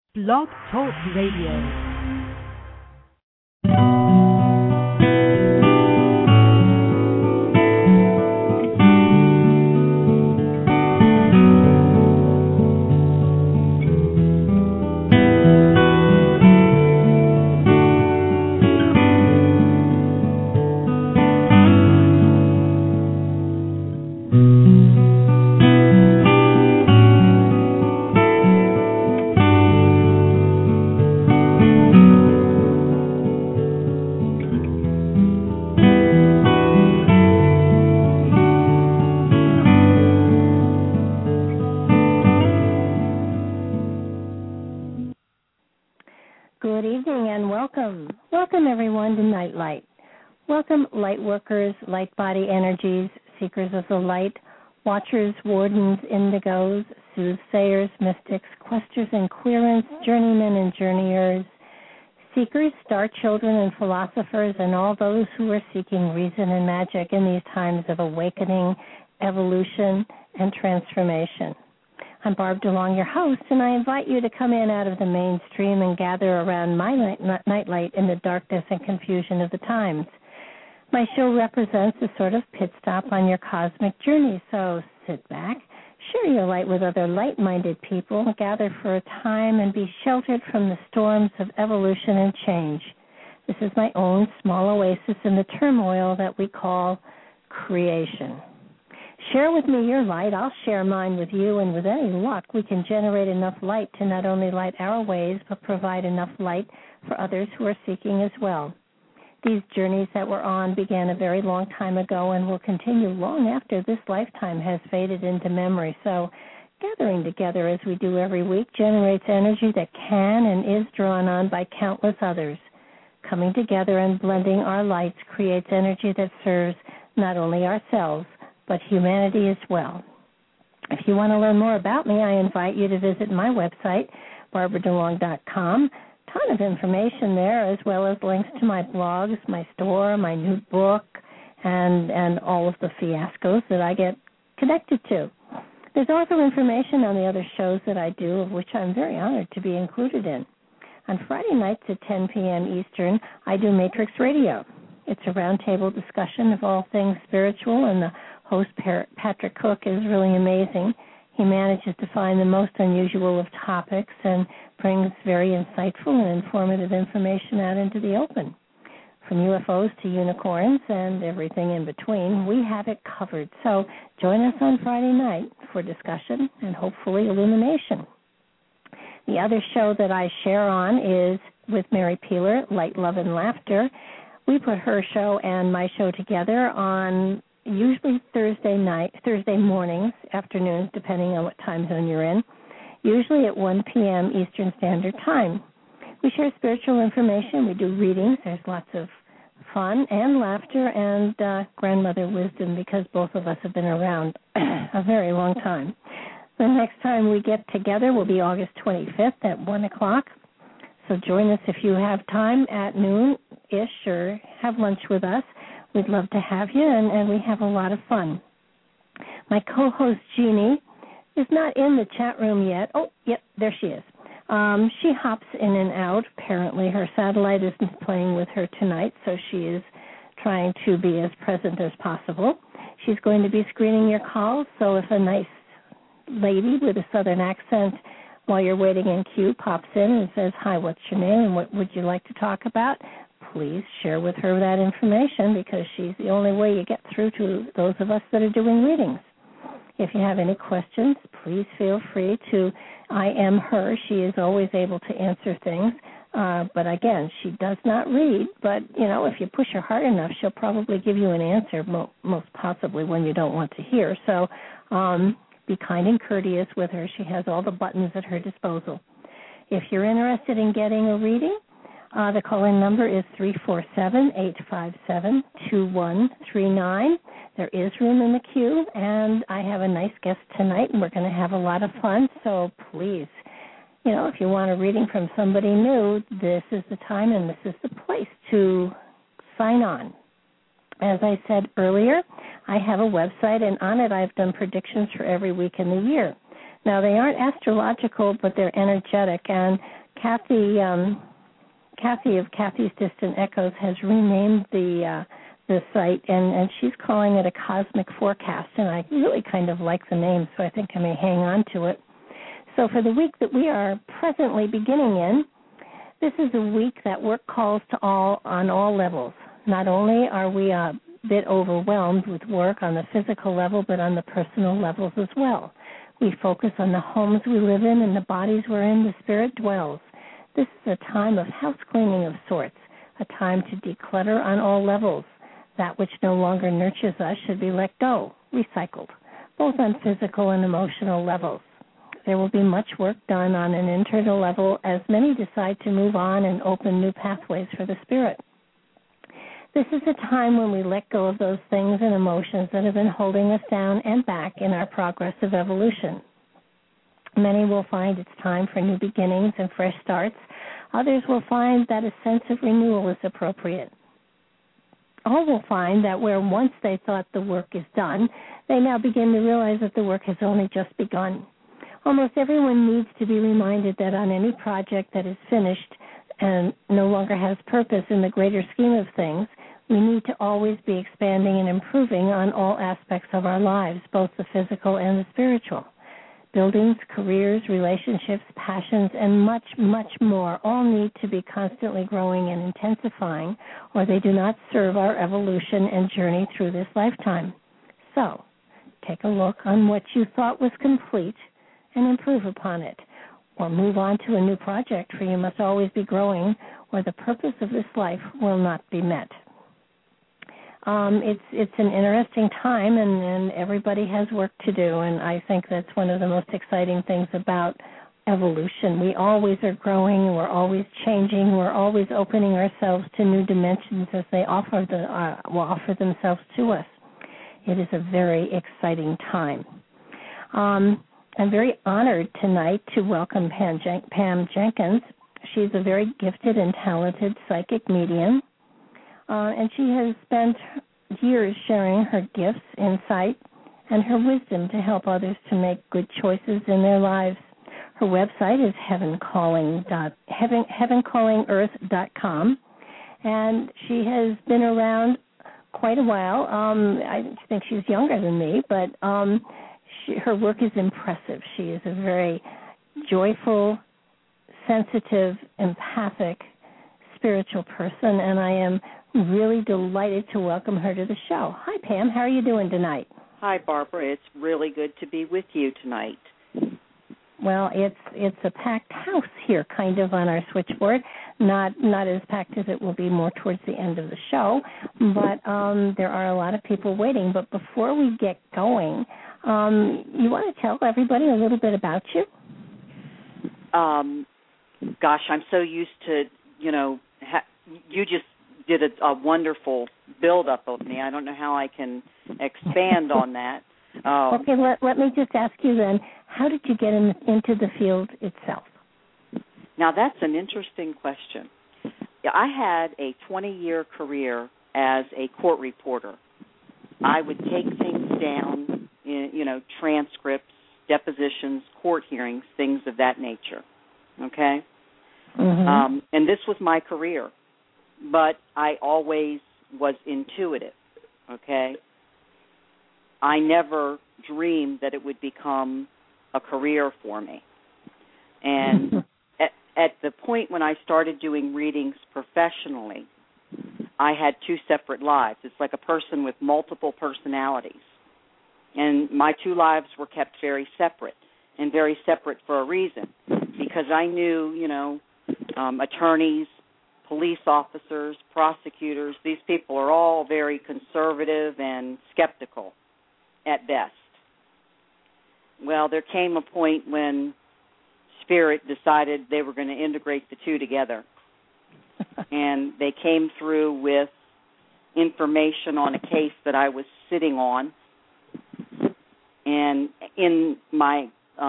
Blog Talk Radio. Good evening and welcome. Welcome everyone to Nightlight. Welcome light workers, light body energies, seekers of the light, watchers, wardens, indigos, soothsayers, mystics, questers and querents, journeymen and journeyers, seekers, star children and philosophers, and all those who are seeking reason and magic in these times of awakening, evolution, and transformation. I'm Barb DeLong, your host, and I invite you to come in out of the mainstream and gather around my nightlight in the darkness and confusion of the times. My show represents a sort of pit stop on your cosmic journey, so sit back, share your light with other light-minded people, gather for a time, and be sheltered from the storms of evolution and change. This is my own small oasis in the turmoil that we call creation. Share with me your light. I'll share mine with you, and with any luck, we can generate enough light to not only light our ways, but provide enough light for others who are seeking as well. These journeys that we're on began a very long time ago and will continue long after this lifetime has faded into memory. So gathering together as we do every week generates energy that can and is drawn on by countless others. Coming together and blending our lights creates energy that serves not only ourselves, but humanity as well. If you want to learn more about me, I invite you to visit my website, barbaradelong.com. Ton of information there, as well as links to my blogs, my store, my new book, and all of the fiascos that I get connected to. There's also information on the other shows that I do, of which I'm very honored to be included in. On Friday nights at 10 p.m. Eastern, I do Matrix Radio. It's a roundtable discussion of all things spiritual, and the host, Patrick Cook, is really amazing. He manages to find the most unusual of topics and brings very insightful and informative information out into the open. From UFOs to unicorns and everything in between, we have it covered. So join us on Friday night for discussion and hopefully illumination. The other show that I share on is with Mary Peeler, Light, Love, and Laughter. We put her show and my show together on usually Thursday mornings, afternoons, depending on what time zone you're in, usually at 1 p.m. Eastern Standard Time. We share spiritual information. We do readings. There's lots of fun and laughter and grandmother wisdom because both of us have been around a very long time. The next time we get together will be August 25th at 1 o'clock. So join us if you have time at noon-ish or have lunch with us. We'd love to have you, and we have a lot of fun. My co-host, Jeannie, is not in the chat room yet. Oh, yep, there she is. She hops in and out. Apparently her satellite isn't playing with her tonight, so she is trying to be as present as possible. She's going to be screening your calls, so if a nice lady with a southern accent while you're waiting in queue pops in and says, "Hi, what's your name and what would you like to talk about?" please share with her that information because she's the only way you get through to those of us that are doing readings. If you have any questions, please feel free to IM her. She is always able to answer things. But again, she does not read. But, if you push her hard enough, she'll probably give you an answer, most possibly when you don't want to hear. So be kind and courteous with her. She has all the buttons at her disposal. If you're interested in getting a reading, the call-in number is 347-857-2139. There is room in the queue, and I have a nice guest tonight, and we're going to have a lot of fun. So please, if you want a reading from somebody new, this is the time and this is the place to sign on. As I said earlier, I have a website, and on it I've done predictions for every week in the year. Now, they aren't astrological, but they're energetic, and Kathy of Kathy's Distant Echoes has renamed the site, and she's calling it a cosmic forecast, and I really kind of like the name, so I think I may hang on to it. So for the week that we are presently beginning in, this is a week that work calls to all on all levels. Not only are we a bit overwhelmed with work on the physical level, but on the personal levels as well. We focus on the homes we live in and the bodies wherein the spirit dwells. This is a time of house cleaning of sorts, a time to declutter on all levels. That which no longer nurtures us should be let go, recycled, both on physical and emotional levels. There will be much work done on an internal level as many decide to move on and open new pathways for the spirit. This is a time when we let go of those things and emotions that have been holding us down and back in our progress of evolution. Many will find it's time for new beginnings and fresh starts. Others will find that a sense of renewal is appropriate. All will find that where once they thought the work is done, they now begin to realize that the work has only just begun. Almost everyone needs to be reminded that on any project that is finished and no longer has purpose in the greater scheme of things, we need to always be expanding and improving on all aspects of our lives, both the physical and the spiritual. Buildings, careers, relationships, passions, and much, much more all need to be constantly growing and intensifying, or they do not serve our evolution and journey through this lifetime. So, take a look on what you thought was complete and improve upon it, or move on to a new project, for you must always be growing, or the purpose of this life will not be met. It's an interesting time, and everybody has work to do, and I think that's one of the most exciting things about evolution. We always are growing, and we're always changing, we're always opening ourselves to new dimensions as they offer themselves to us. It is a very exciting time. I'm very honored tonight to welcome Pam Jenkins. She's a very gifted and talented psychic medium. And she has spent years sharing her gifts, insight, and her wisdom to help others to make good choices in their lives. Her website is heavencallingearth.com, and she has been around quite a while. I think she's younger than me, but her work is impressive. She is a very joyful, sensitive, empathic, spiritual person, and I am really delighted to welcome her to the show. Hi, Pam. How are you doing tonight? Hi, Barbara. It's really good to be with you tonight. Well, it's a packed house here, kind of, on our switchboard. Not as packed as it will be more towards the end of the show, but there are a lot of people waiting. But before we get going, you want to tell everybody a little bit about you? Gosh, I'm so used to, you just did a wonderful build-up of me. I don't know how I can expand on that. Okay, let me just ask you then, how did you get into the field itself? Now, that's an interesting question. I had a 20-year career as a court reporter. I would take things down, transcripts, depositions, court hearings, things of that nature, okay? Mm-hmm. And this was my career, but I always was intuitive, okay? I never dreamed that it would become a career for me. And at the point when I started doing readings professionally, I had two separate lives. It's like a person with multiple personalities. And my two lives were kept very separate, and very separate for a reason, because I knew, attorneys, police officers, prosecutors, these people are all very conservative and skeptical at best. Well, there came a point when Spirit decided they were going to integrate the two together. And they came through with information on a case that I was sitting on. And in my,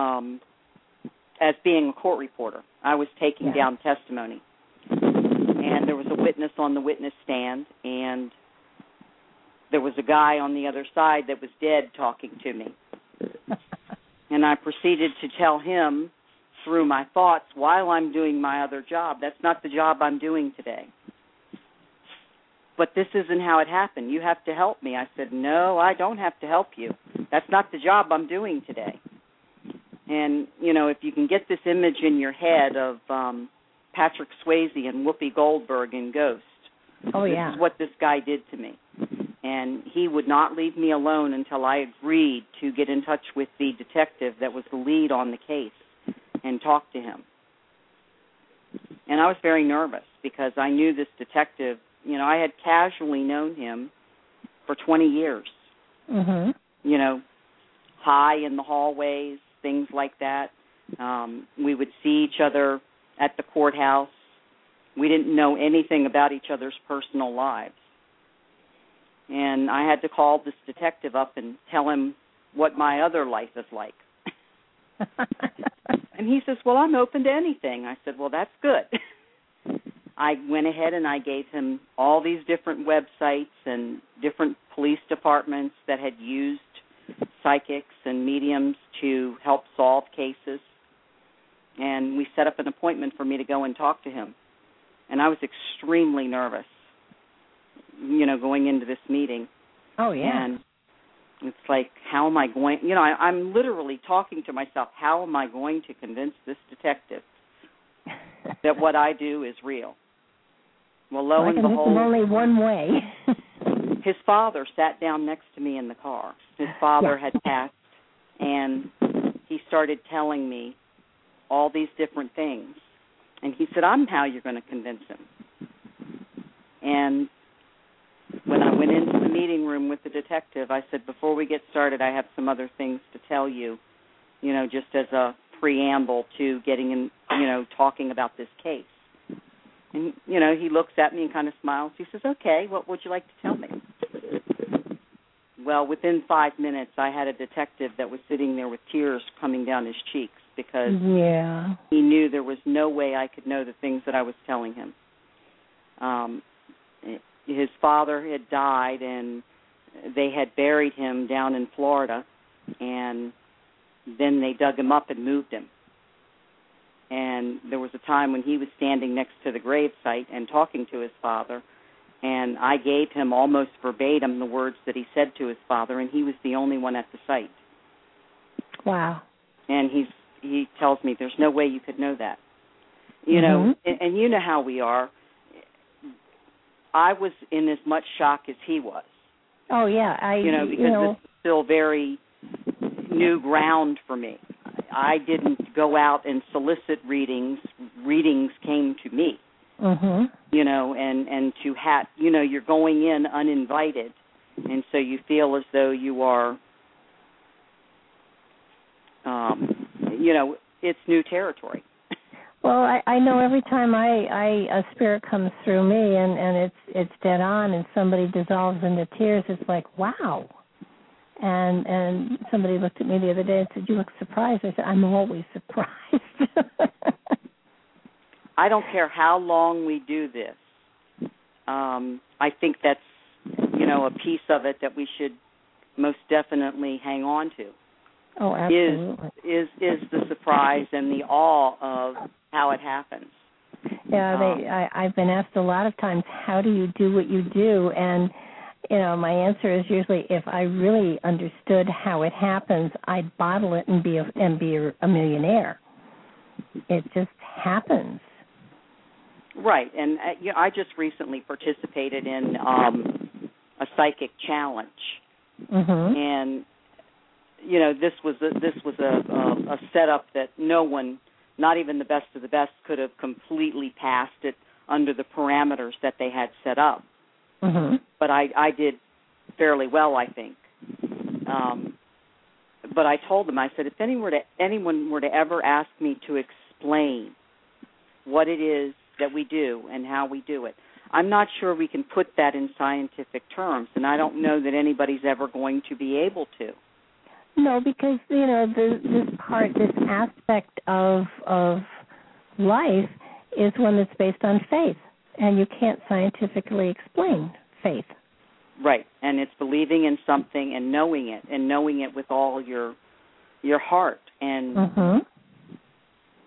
as being a court reporter, I was taking down testimony. And there was a witness on the witness stand, and there was a guy on the other side that was dead talking to me. And I proceeded to tell him through my thoughts while I'm doing my other job. That's not the job I'm doing today. But this isn't how it happened. You have to help me. I said, no, I don't have to help you. That's not the job I'm doing today. And, you know, if you can get this image in your head of Patrick Swayze and Whoopi Goldberg in Ghost, oh, this yeah. is what this guy did to me. And he would not leave me alone until I agreed to get in touch with the detective that was the lead on the case and talk to him. And I was very nervous because I knew this detective. You know, I had casually known him for 20 years. Mm-hmm. You know, high in the hallways, things like that. We would see each other at the courthouse. We didn't know anything about each other's personal lives. And I had to call this detective up and tell him what my other life is like. And he says, well, I'm open to anything. I said, well, that's good. I went ahead and I gave him all these different websites and different police departments that had used psychics and mediums to help solve cases. And we set up an appointment for me to go and talk to him. And I was extremely nervous, you know, going into this meeting. Oh, yeah. And it's like, how am I going, you know, I'm literally talking to myself, how am I going to convince this detective that what I do is real? Well, lo and behold, only one way. his father sat down next to me in the car. His father had passed, and he started telling me all these different things. And he said, I'm how you're going to convince him. And when I went into the meeting room with the detective, I said, before we get started, I have some other things to tell you, you know, just as a preamble to getting in, you know, talking about this case. And, you know, he looks at me and kind of smiles. He says, okay, what would you like to tell me? Well, within 5 minutes, I had a detective that was sitting there with tears coming down his cheeks because he knew there was no way I could know the things that I was telling him. His father had died, and they had buried him down in Florida, and then they dug him up and moved him. And there was a time when he was standing next to the gravesite and talking to his father, and I gave him almost verbatim the words that he said to his father, and he was the only one at the site. Wow. And he tells me there's no way you could know that. You know, and you know how we are. I was in as much shock as he was. Oh, yeah. Because it's still very new ground for me. I didn't go out and solicit readings. Readings came to me. You know, and to have, you know, you're going in uninvited, and so you feel as though you are, you know, it's new territory. Well, I know every time a spirit comes through me and it's dead on and somebody dissolves into tears, it's like, wow. And somebody looked at me the other day and said, you look surprised. I said, I'm always surprised. I don't care how long we do this. I think that's, you know, a piece of it that we should most definitely hang on to. Oh, absolutely. Is the surprise and the awe of how it happens. Yeah, I've been asked a lot of times, how do you do what you do? And, you know, my answer is usually, if I really understood how it happens, I'd bottle it and be a millionaire. It just happens. Right, and you know, I just recently participated in a psychic challenge, and you know, this was a setup that no one, not even the best of the best, could have completely passed it under the parameters that they had set up. But I did fairly well, I think. But I told them, I said, if anyone were to ever ask me to explain what it is that we do and how we do it, I'm not sure we can put that in scientific terms, and I don't know that anybody's ever going to be able to. No, because, you know, this aspect of life is one that's based on faith, and you can't scientifically explain faith. Right, and it's believing in something and knowing it with all your heart. And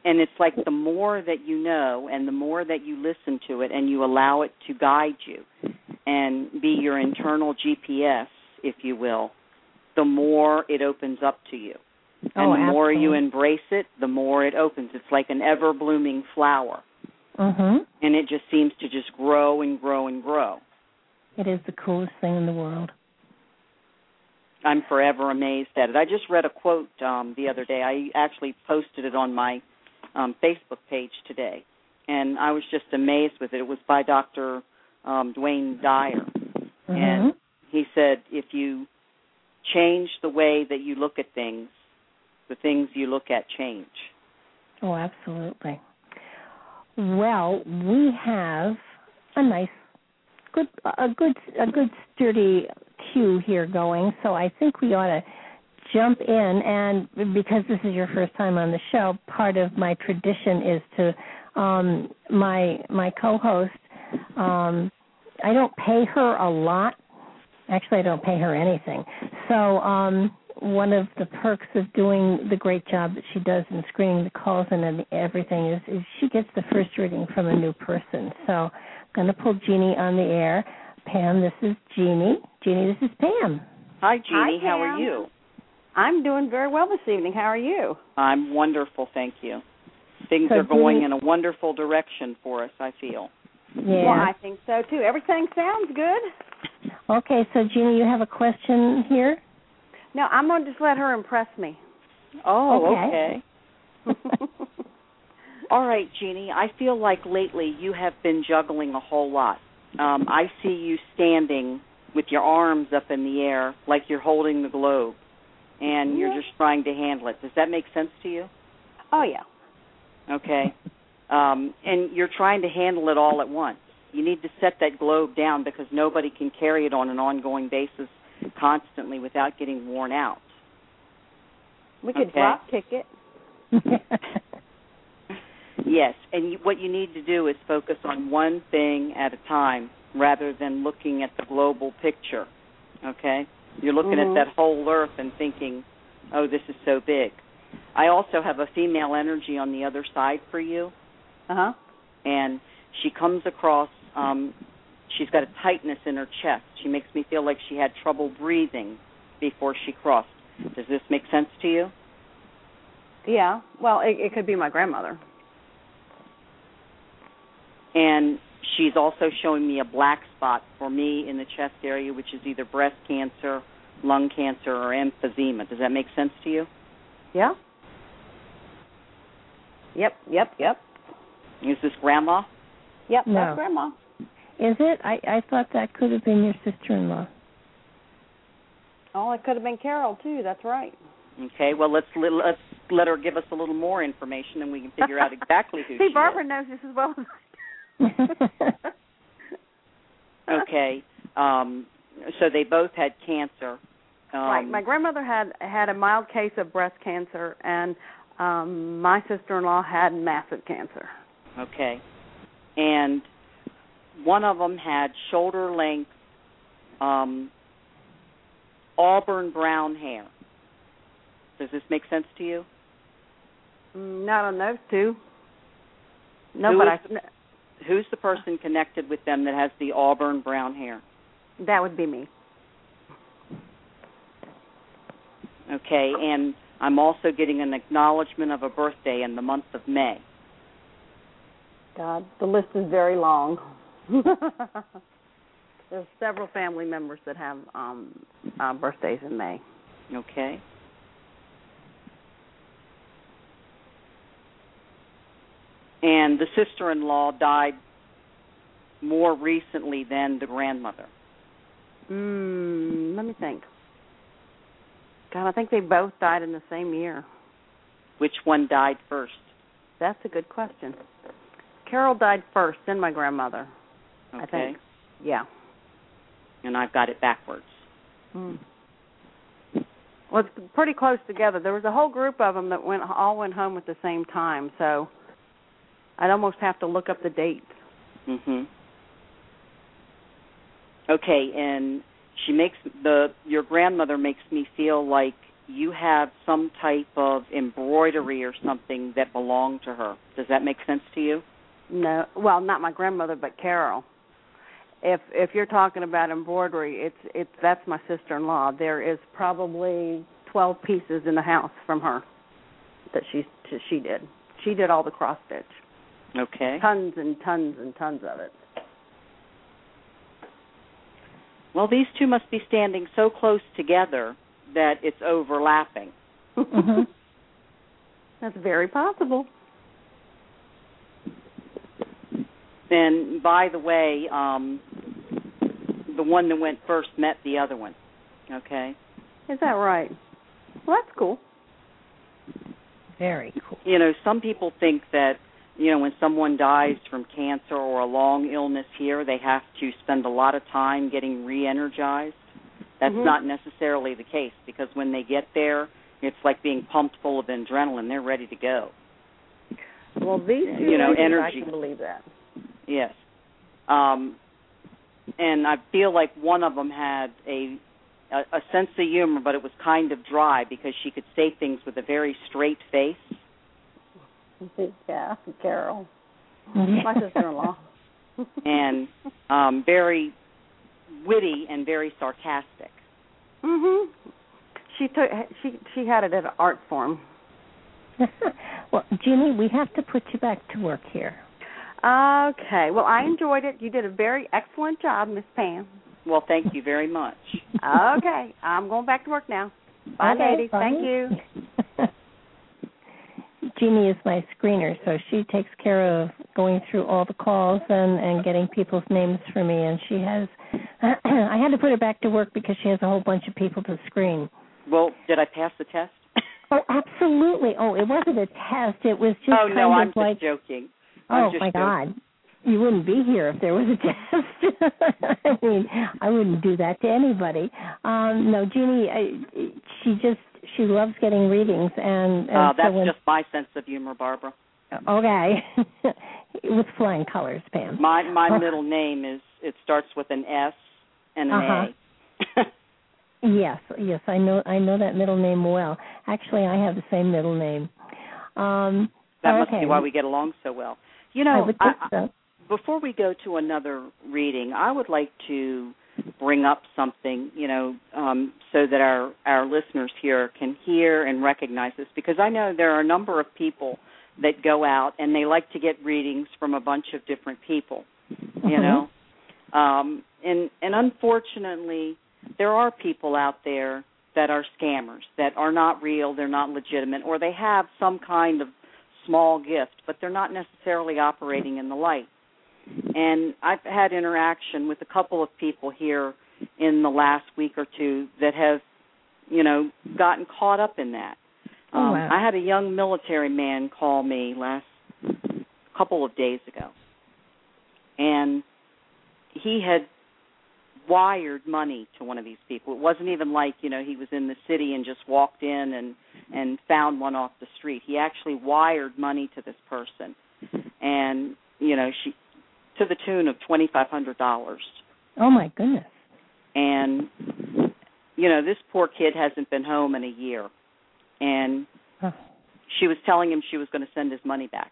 And it's like the more that you know and the more that you listen to it and you allow it to guide you and be your internal GPS, if you will, the more it opens up to you. And the more you embrace it, the more it opens. It's like an ever-blooming flower. Mm-hmm. And it just seems to just grow and grow and grow. It is the coolest thing in the world. I'm forever amazed at it. I just read a quote the other day. I actually posted it on my Facebook page today, and I was just amazed with it. It was by Dr. Dwayne Dyer, and he said, if you change the way that you look at things, the things you look at change. Oh, absolutely. Well, we have a nice, good sturdy queue here going, so I think we ought to jump in. And because this is your first time on the show, part of my tradition is to my co-host. I don't pay her a lot. Actually, I don't pay her anything. So one of the perks of doing the great job that she does in screening the calls and everything is she gets the first reading from a new person. So I'm going to pull Jeannie on the air. Pam, this is Jeannie. Jeannie, this is Pam. Hi, Jeannie. Hi, Pam. How are you? I'm doing very well this evening. How are you? I'm wonderful, thank you. Things are going in a wonderful direction for us, I feel. Yeah. Well, I think so, too. Everything sounds good. Okay, so, Jeannie, you have a question here? No, I'm going to just let her impress me. Oh, okay. All right, Jeannie, I feel like lately you have been juggling a whole lot. I see you standing with your arms up in the air like you're holding the globe, and you're just trying to handle it. Does that make sense to you? Oh, yeah. Okay. And you're trying to handle it all at once. You need to set that globe down because nobody can carry it on an ongoing basis constantly without getting worn out. We could drop kick it. Yes, and what you need to do is focus on one thing at a time rather than looking at the global picture, okay? You're looking at that whole earth and thinking, oh, this is so big. I also have a female energy on the other side for you. And she comes across, she's got a tightness in her chest. She makes me feel like she had trouble breathing before she crossed. Does this make sense to you? Yeah. Well, it could be my grandmother. And she's also showing me a black spot for me in the chest area, which is either breast cancer, lung cancer, or emphysema. Does that make sense to you? Yeah. Yep. Is this Grandma? Yep, no. That's Grandma. Is it? I thought that could have been your sister-in-law. Oh, it could have been Carol, too. That's right. Okay, well, let's let her give us a little more information, and we can figure out exactly who See, she Barbara is. knows this as well as Okay, so they both had cancer. Right. My grandmother had a mild case of breast cancer, and my sister-in-law had massive cancer. Okay. And one of them had shoulder-length auburn brown hair. Does this make sense to you? Not on those two. No, Who's the person connected with them that has the auburn brown hair? That would be me. Okay, and I'm also getting an acknowledgement of a birthday in the month of May. God, the list is very long. There's several family members that have birthdays in May. Okay. And the sister-in-law died more recently than the grandmother. Let me think. God, I think they both died in the same year. Which one died first? That's a good question. Carol died first, then my grandmother. Okay. I think. Yeah. And I've got it backwards. Well, it's pretty close together. There was a whole group of them that all went home at the same time, so I'd almost have to look up the dates. Okay, and your grandmother makes me feel like you have some type of embroidery or something that belonged to her. Does that make sense to you? No, well, not my grandmother, but Carol. If you're talking about embroidery, that's my sister-in-law. There is probably 12 pieces in the house from her that she did. She did all the cross stitch. Okay. Tons and tons and tons of it. Well, these two must be standing so close together that it's overlapping. Mm-hmm. That's very possible. And by the way, the one that went first met the other one. Okay? Is that right? Well, that's cool. Very cool. You know, some people think that, you know, when someone dies from cancer or a long illness here, they have to spend a lot of time getting re-energized. That's not necessarily the case, because when they get there, it's like being pumped full of adrenaline. They're ready to go. Well, these two, you know, energy. I can believe that. Yes. And I feel like one of them had a sense of humor, but it was kind of dry because she could say things with a very straight face. Yeah, Carol. My sister-in-law. And very witty and very sarcastic. Mhm. She had it at an art form. Well, Jeannie, we have to put you back to work here. Okay. Well, I enjoyed it. You did a very excellent job, Miss Pam. Well, thank you very much. Okay. I'm going back to work now. Bye, Okay, ladies. bye. Thank you. Jeannie is my screener, so she takes care of going through all the calls and getting people's names for me. And she has, I had to put her back to work because she has a whole bunch of people to screen. Well, did I pass the test? Oh, absolutely. Oh, it wasn't a test. It was just I'm just just joking. Oh, my God. You wouldn't be here if there was a test. I mean, I wouldn't do that to anybody. No, Jeannie, she loves getting readings. And that's just my sense of humor, Barbara. Okay. With flying colors, Pam. My middle name it starts with an S and an A. Yes, I know that middle name well. Actually, I have the same middle name. That must be why we get along so well. You know, I would think so. Before we go to another reading, I would like to bring up something, you know, so that our listeners here can hear and recognize this, because I know there are a number of people that go out and they like to get readings from a bunch of different people, you know. And unfortunately, there are people out there that are scammers, that are not real, they're not legitimate, or they have some kind of small gift, but they're not necessarily operating in the light. And I've had interaction with a couple of people here in the last week or two that have, you know, gotten caught up in that. Wow. I had a young military man call me last couple of days ago, and he had wired money to one of these people. It wasn't even like, you know, he was in the city and just walked in and found one off the street. He actually wired money to this person, and, you know, to the tune of $2,500. Oh, my goodness. And, you know, this poor kid hasn't been home in a year. And she was telling him she was going to send his money back.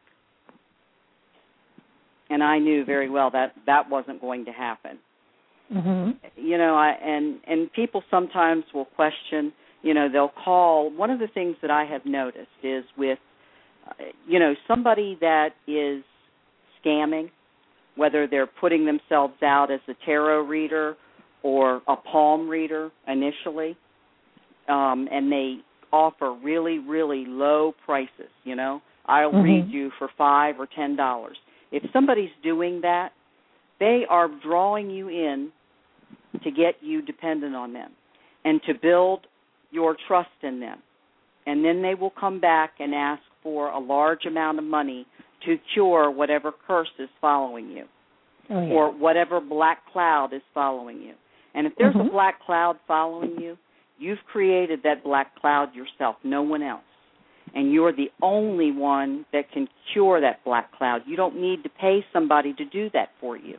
And I knew very well that wasn't going to happen. Mm-hmm. You know, and people sometimes will question, you know, they'll call. One of the things that I have noticed is with, you know, somebody that is scamming, whether they're putting themselves out as a tarot reader or a palm reader initially, and they offer really, really low prices, you know. I'll read you for $5 or $10. If somebody's doing that, they are drawing you in to get you dependent on them and to build your trust in them. And then they will come back and ask for a large amount of money to cure whatever curse is following you, or whatever black cloud is following you. And if there's a black cloud following you, you've created that black cloud yourself, no one else. And you're the only one that can cure that black cloud. You don't need to pay somebody to do that for you.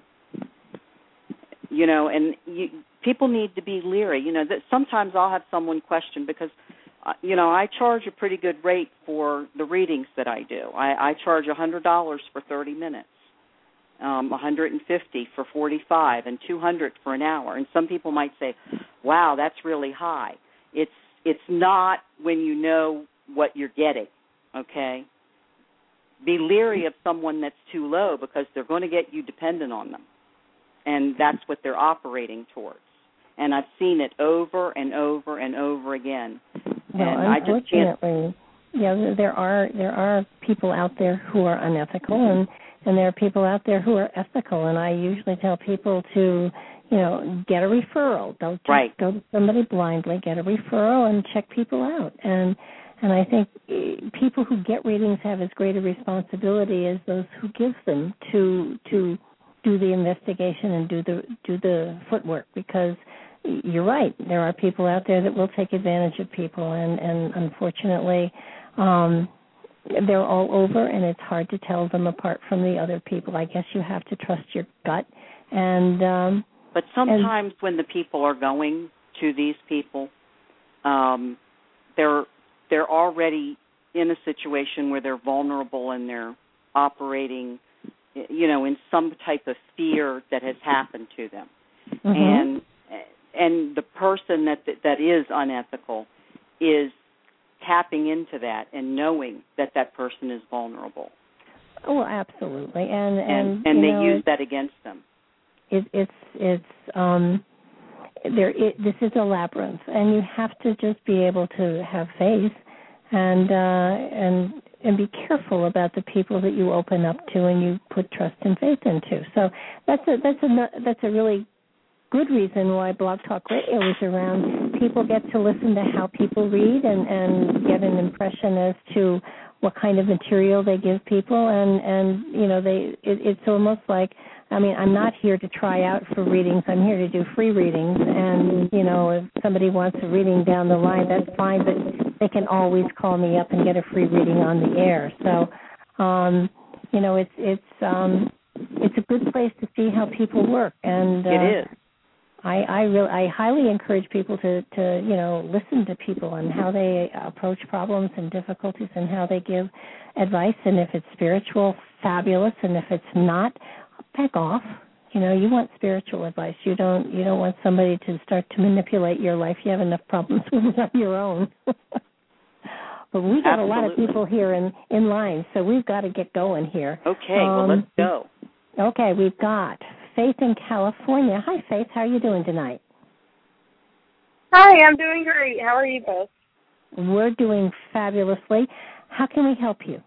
You know, and people need to be leery. You know, that sometimes I'll have someone question, because I charge a pretty good rate for the readings that I do. I charge $100 for 30 minutes, $150 for 45, and $200 for an hour. And some people might say, "Wow, that's really high." It's not when you know what you're getting. Okay. Be leery of someone that's too low because they're going to get you dependent on them, and that's what they're operating towards. And I've seen it over and over and over again. Well, and unfortunately, there are people out there who are unethical, and there are people out there who are ethical. And I usually tell people to, get a referral. Don't just go to somebody blindly. Get a referral and check people out. And I think people who get readings have as great a responsibility as those who give them to do the investigation and do the footwork, because you're right. There are people out there that will take advantage of people, and unfortunately, they're all over, and it's hard to tell them apart from the other people. I guess you have to trust your gut. But sometimes when the people are going to these people, they're already in a situation where they're vulnerable and they're operating, in some type of fear that has happened to them. Mm-hmm. And the person that is unethical is tapping into that and knowing that person is vulnerable. Oh, absolutely. And they use that against them. This is a labyrinth, and you have to just be able to have faith and be careful about the people that you open up to and you put trust and faith into. So that's a really good reason why Blog Talk Radio is around. People get to listen to how people read and get an impression as to what kind of material they give people, and it's almost like, I'm not here to try out for readings. I'm here to do free readings, and if somebody wants a reading down the line, that's fine, but they can always call me up and get a free reading on the air. So, it's a good place to see how people work, and it is. I highly encourage people to listen to people and how they approach problems and difficulties and how they give advice. And if it's spiritual, fabulous. And if it's not, back off. You want spiritual advice. You don't want somebody to start to manipulate your life. You have enough problems with it on your own. But we got a lot of people here in line, so we've got to get going here. Okay, well, let's go. Okay, we've got Faith in California. Hi, Faith. How are you doing tonight? Hi, I'm doing great. How are you both? We're doing fabulously. How can we help you?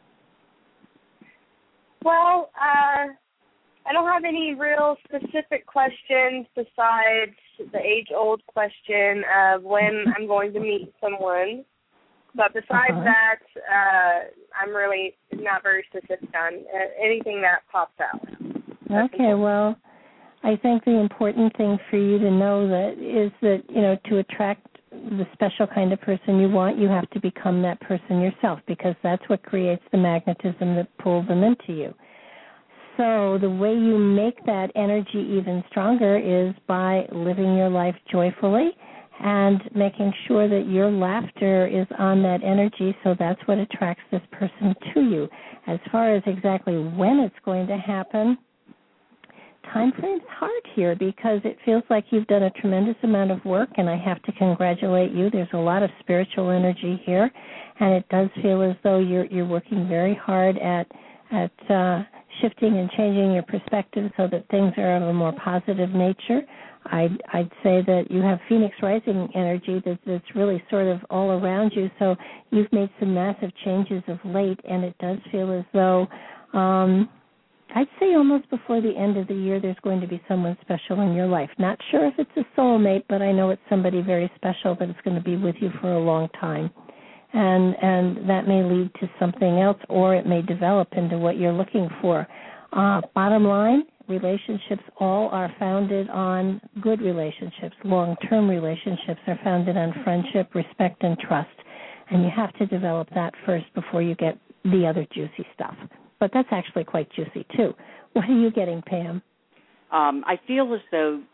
Well, I don't have any real specific questions besides the age-old question of when I'm going to meet someone. But besides that, I'm really not very specific on anything that pops out. Okay, well, I think the important thing for you to know is that to attract the special kind of person you want, you have to become that person yourself, because that's what creates the magnetism that pulls them into you. So the way you make that energy even stronger is by living your life joyfully and making sure that your laughter is on that energy, so that's what attracts this person to you. As far as exactly when it's going to happen, time frame's hard here because it feels like you've done a tremendous amount of work, and I have to congratulate you. There's a lot of spiritual energy here, and it does feel as though you're working very hard at shifting and changing your perspective so that things are of a more positive nature. I'd say that you have Phoenix Rising energy that's really sort of all around you, so you've made some massive changes of late, and it does feel as though I'd say almost before the end of the year there's going to be someone special in your life. Not sure if it's a soulmate, but I know it's somebody very special that is going to be with you for a long time. And that may lead to something else, or it may develop into what you're looking for. Bottom line, relationships all are founded on good relationships. Long-term relationships are founded on friendship, respect, and trust. And you have to develop that first before you get the other juicy stuff. But that's actually quite juicy, too. What are you getting, Pam? I feel as though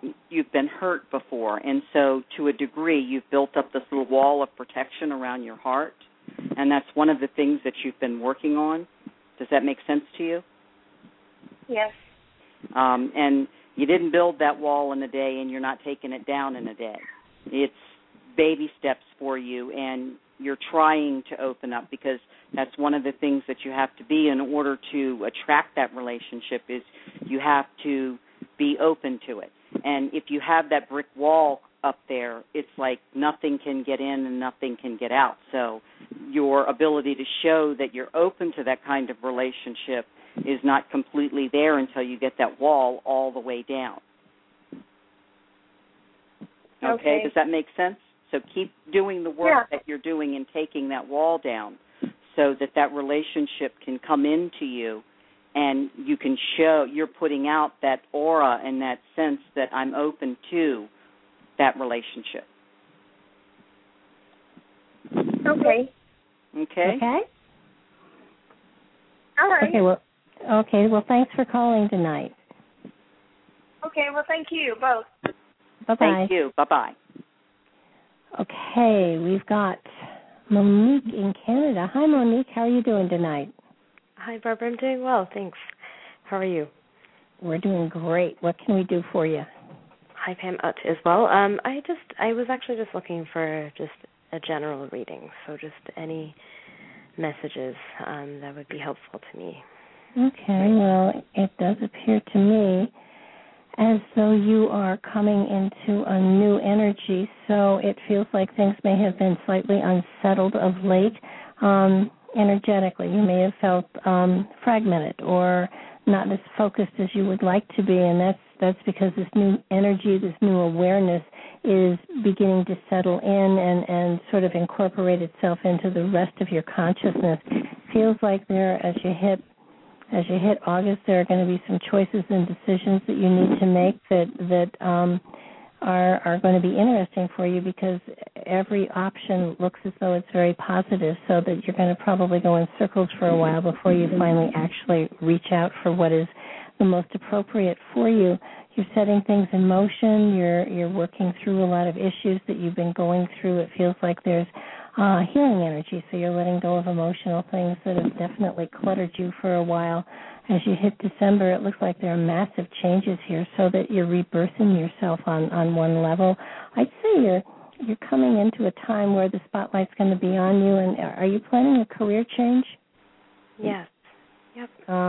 you've been hurt before, and so to a degree you've built up this little wall of protection around your heart, and that's one of the things that you've been working on. Does that make sense to you? Yes. And you didn't build that wall in a day, and you're not taking it down in a day. It's baby steps for you, and you're trying to open up, because that's one of the things that you have to be in order to attract that relationship, is you have to be open to it. And if you have that brick wall up there, it's like nothing can get in and nothing can get out. So your ability to show that you're open to that kind of relationship is not completely there until you get that wall all the way down. Okay. Does that make sense? So keep doing the work that you're doing and taking that wall down so that that relationship can come into you, and you can show you're putting out that aura and that sense that I'm open to that relationship. Okay. Okay? Okay? All right. Okay, well, thanks for calling tonight. Okay, well, thank you both. Bye-bye. Thank you. Bye-bye. Okay, we've got Monique in Canada. Hi, Monique. How are you doing tonight? Hi, Barbara. I'm doing well, thanks. How are you? We're doing great. What can we do for you? Hi, Pam, as well. I was actually just looking for just a general reading, so just any messages that would be helpful to me. Okay, well, it does appear to me as though you are coming into a new energy, so it feels like things may have been slightly unsettled of late. Energetically, you may have felt fragmented or not as focused as you would like to be, and that's because this new energy, this new awareness is beginning to settle in and sort of incorporate itself into the rest of your consciousness. Feels like there, as you hit August, there are going to be some choices and decisions that you need to make that are going to be interesting for you, because every option looks as though it's very positive, so that you're going to probably go in circles for a while before you finally actually reach out for what is the most appropriate for you. You're setting things in motion. You're working through a lot of issues that you've been going through. It feels like there's healing energy, so you're letting go of emotional things that have definitely cluttered you for a while. As you hit December, it looks like there are massive changes here, so that you're rebirthing yourself on one level. I'd say you're coming into a time where the spotlight's going to be on you. And are you planning a career change? Yes. Yep.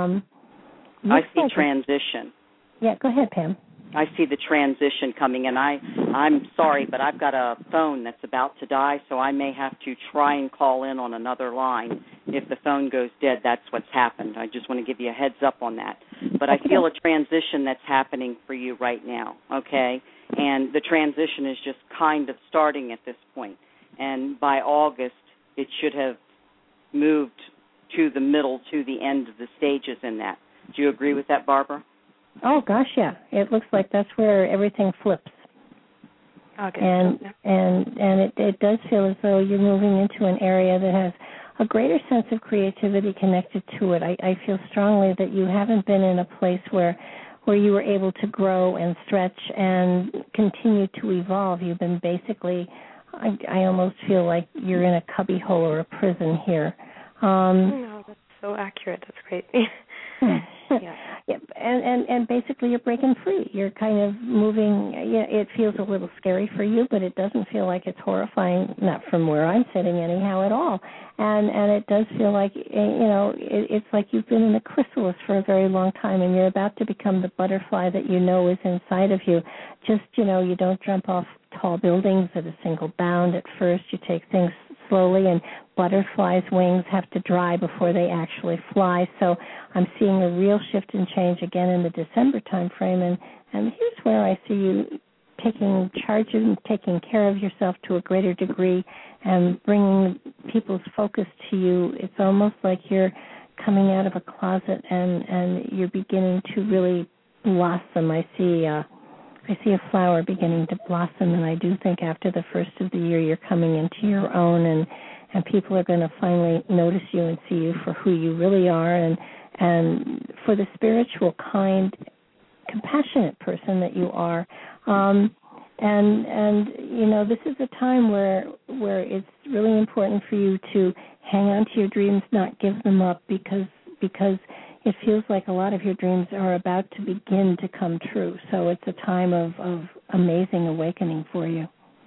I see transition. Yeah, go ahead, Pam. I see the transition coming, and I'm sorry, but I've got a phone that's about to die, so I may have to try and call in on another line. If the phone goes dead, that's what's happened. I just want to give you a heads up on that. But I feel a transition that's happening for you right now, okay? And the transition is just kind of starting at this point. And by August, it should have moved to the middle, to the end of the stages in that. Do you agree with that, Barbara? Oh, gosh, yeah. It looks like that's where everything flips. Okay. And it does feel as though you're moving into an area that has a greater sense of creativity connected to it. I feel strongly that you haven't been in a place where you were able to grow and stretch and continue to evolve. You've been basically, I almost feel like you're in a cubbyhole or a prison here. No, that's so accurate. That's great. Yeah, and basically you're breaking free. You're kind of moving. Yeah, it feels a little scary for you, but it doesn't feel like it's horrifying. Not from where I'm sitting, anyhow, at all. And it does feel like it's like you've been in the chrysalis for a very long time, and you're about to become the butterfly that you know is inside of you. Just you don't jump off tall buildings at a single bound at first. You take things slowly, and butterflies' wings have to dry before they actually fly. So I'm seeing a real shift and change again in the December time frame, and here's where I see you taking charge and taking care of yourself to a greater degree and bringing people's focus to you. It's almost like you're coming out of a closet and you're beginning to really blossom. I see a flower beginning to blossom, and I do think after the first of the year you're coming into your own, and people are going to finally notice you and see you for who you really are, and for the spiritual, kind, compassionate person that you are. And you know, this is a time where it's really important for you to hang on to your dreams, not give them up, because it feels like a lot of your dreams are about to begin to come true. So it's a time of amazing awakening for you.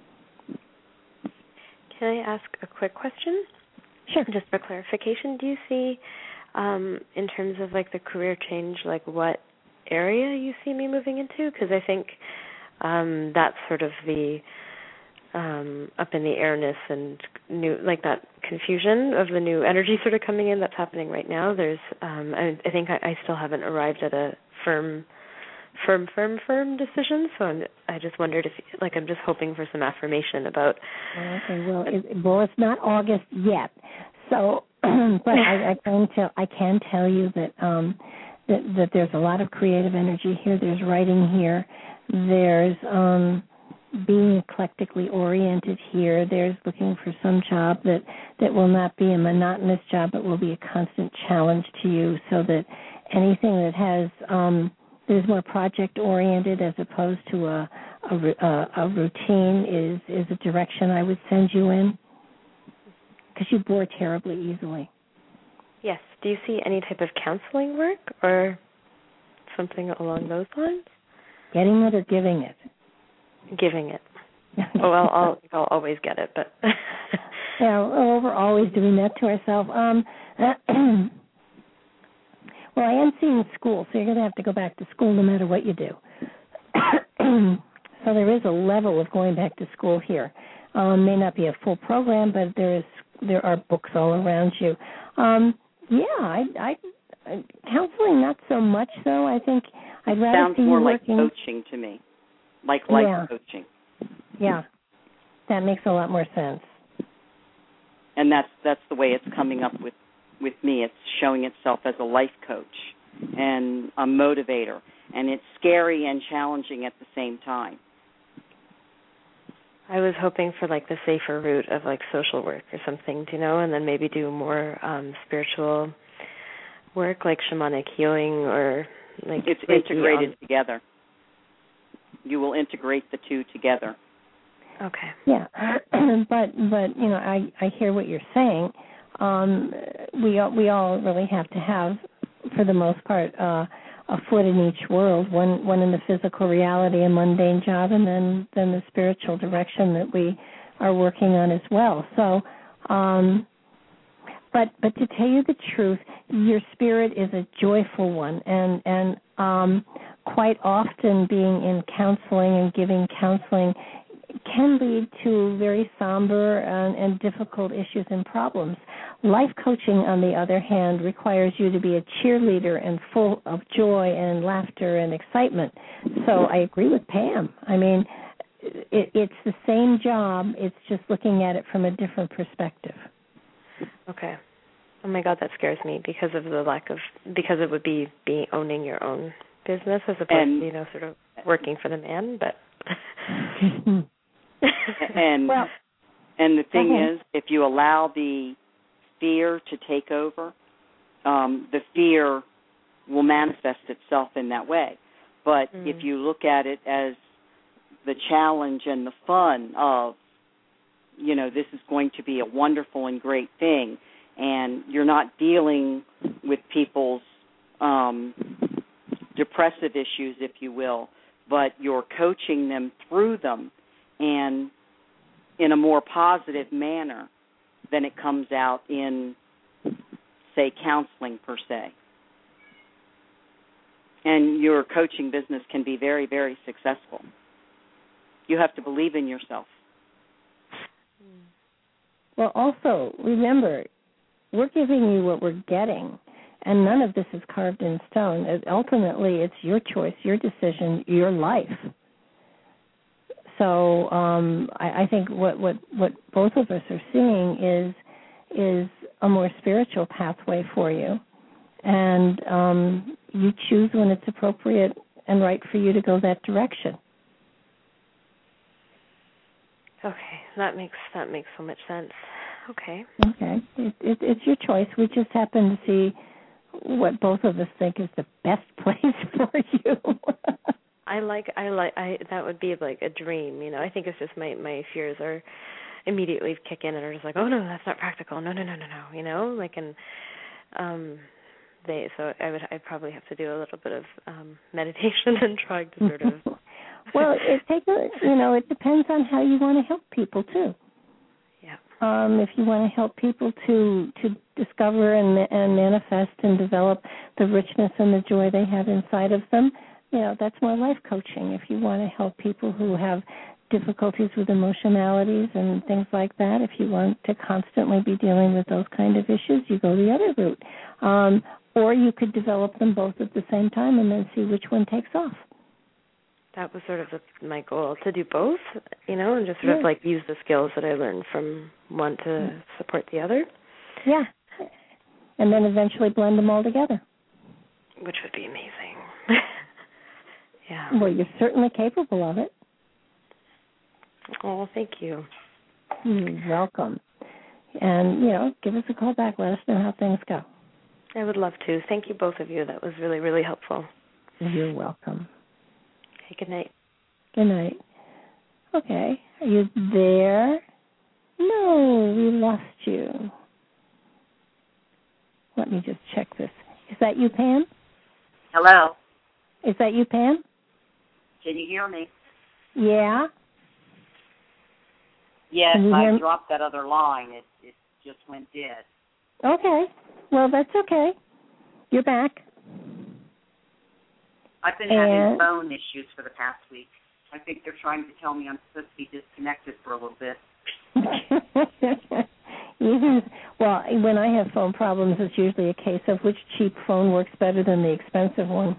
Can I ask a quick question? Sure. Just for clarification, do you see, in terms of like the career change, like what area you see me moving into? Because I think that's sort of the up in the airness and new, like that confusion of the new energy sort of coming in that's happening right now. There's, I think I still haven't arrived at a firm decision. So I just wondered if, like, I'm just hoping for some affirmation about. Okay, well, it's not August yet. So, but I can tell you that that there's a lot of creative energy here. There's writing here. There's being eclectically oriented here. There's looking for some job that will not be a monotonous job, but will be a constant challenge to you, so that anything that has is more project oriented as opposed to a routine is a direction I would send you in, because you bore terribly easily. Yes. Do you see any type of counseling work or something along those lines? Getting it or giving it? Giving it. Oh, well, I'll always get it, but yeah, we're always doing that to ourselves. Well, I am seeing school, so you're going to have to go back to school no matter what you do. So there is a level of going back to school here. May not be a full program, but there are books all around you. I counseling not so much, though. I think I'd rather sounds see you more working. like coaching to me, like life coaching. Yeah, that makes a lot more sense. And that's the way it's coming up with me. It's showing itself as a life coach and a motivator, and it's scary and challenging at the same time. I was hoping for like the safer route of like social work or something, you know, and then maybe do more spiritual work like shamanic healing or like it's integrated together. You will integrate the two together. Okay. Yeah, but you know, I hear what you're saying. We all really have to have, for the most part, a foot in each world. One in the physical reality, a mundane job, and then the spiritual direction that we are working on as well. So, but to tell you the truth, your spirit is a joyful one, and quite often being in counseling and giving counseling can lead to very somber and difficult issues and problems. Life coaching, on the other hand, requires you to be a cheerleader and full of joy and laughter and excitement. So I agree with Pam. I mean, it's the same job. It's just looking at it from a different perspective. Okay. Oh my God, that scares me because of the because it would be owning your own business as opposed to, you know, sort of working for the man, but... and the thing is, if you allow the fear to take over, the fear will manifest itself in that way. But if you look at it as the challenge and the fun of, you know, this is going to be a wonderful and great thing, and you're not dealing with people's depressive issues, if you will, but you're coaching them through them and in a more positive manner than it comes out in, say, counseling per se. And your coaching business can be very, very successful. You have to believe in yourself. Well, also, remember, we're giving you what we're getting, and none of this is carved in stone. Ultimately, it's your choice, your decision, your life. So I think what both of us are seeing is a more spiritual pathway for you, and you choose when it's appropriate and right for you to go that direction. Okay, that makes so much sense. Okay. Okay, it's your choice. We just happen to see what both of us think is the best place for you. I that would be like a dream, you know. I think it's just my fears are immediately kick in and are just like, oh no, that's not practical. No, you know, like, and I'd probably have to do a little bit of meditation and trying to sort of. Well, it depends on how you want to help people too. Yeah. If you want to help people to discover and manifest and develop the richness and the joy they have inside of them, you know, that's more life coaching. If you want to help people who have difficulties with emotionalities and things like that, if you want to constantly be dealing with those kind of issues, you go the other route. Or you could develop them both at the same time and then see which one takes off. That was sort of my goal, to do both, you know, and just sort of like use the skills that I learned from one to support the other. Yeah. And then eventually blend them all together. Which would be amazing. Yeah. Well, you're certainly capable of it. Oh, thank you. You're welcome. And, you know, give us a call back. Let us know how things go. I would love to. Thank you, both of you. That was really, really helpful. You're welcome. Okay, good night. Good night. Okay. Are you there? No, we lost you. Let me just check this. Is that you, Pam? Hello. Is that you, Pam? Can you hear me? Yeah. Yes, I dropped that other line. It just went dead. Okay. Well, that's okay. You're back. I've been having phone issues for the past week. I think they're trying to tell me I'm supposed to be disconnected for a little bit. Well, when I have phone problems, it's usually a case of which cheap phone works better than the expensive one.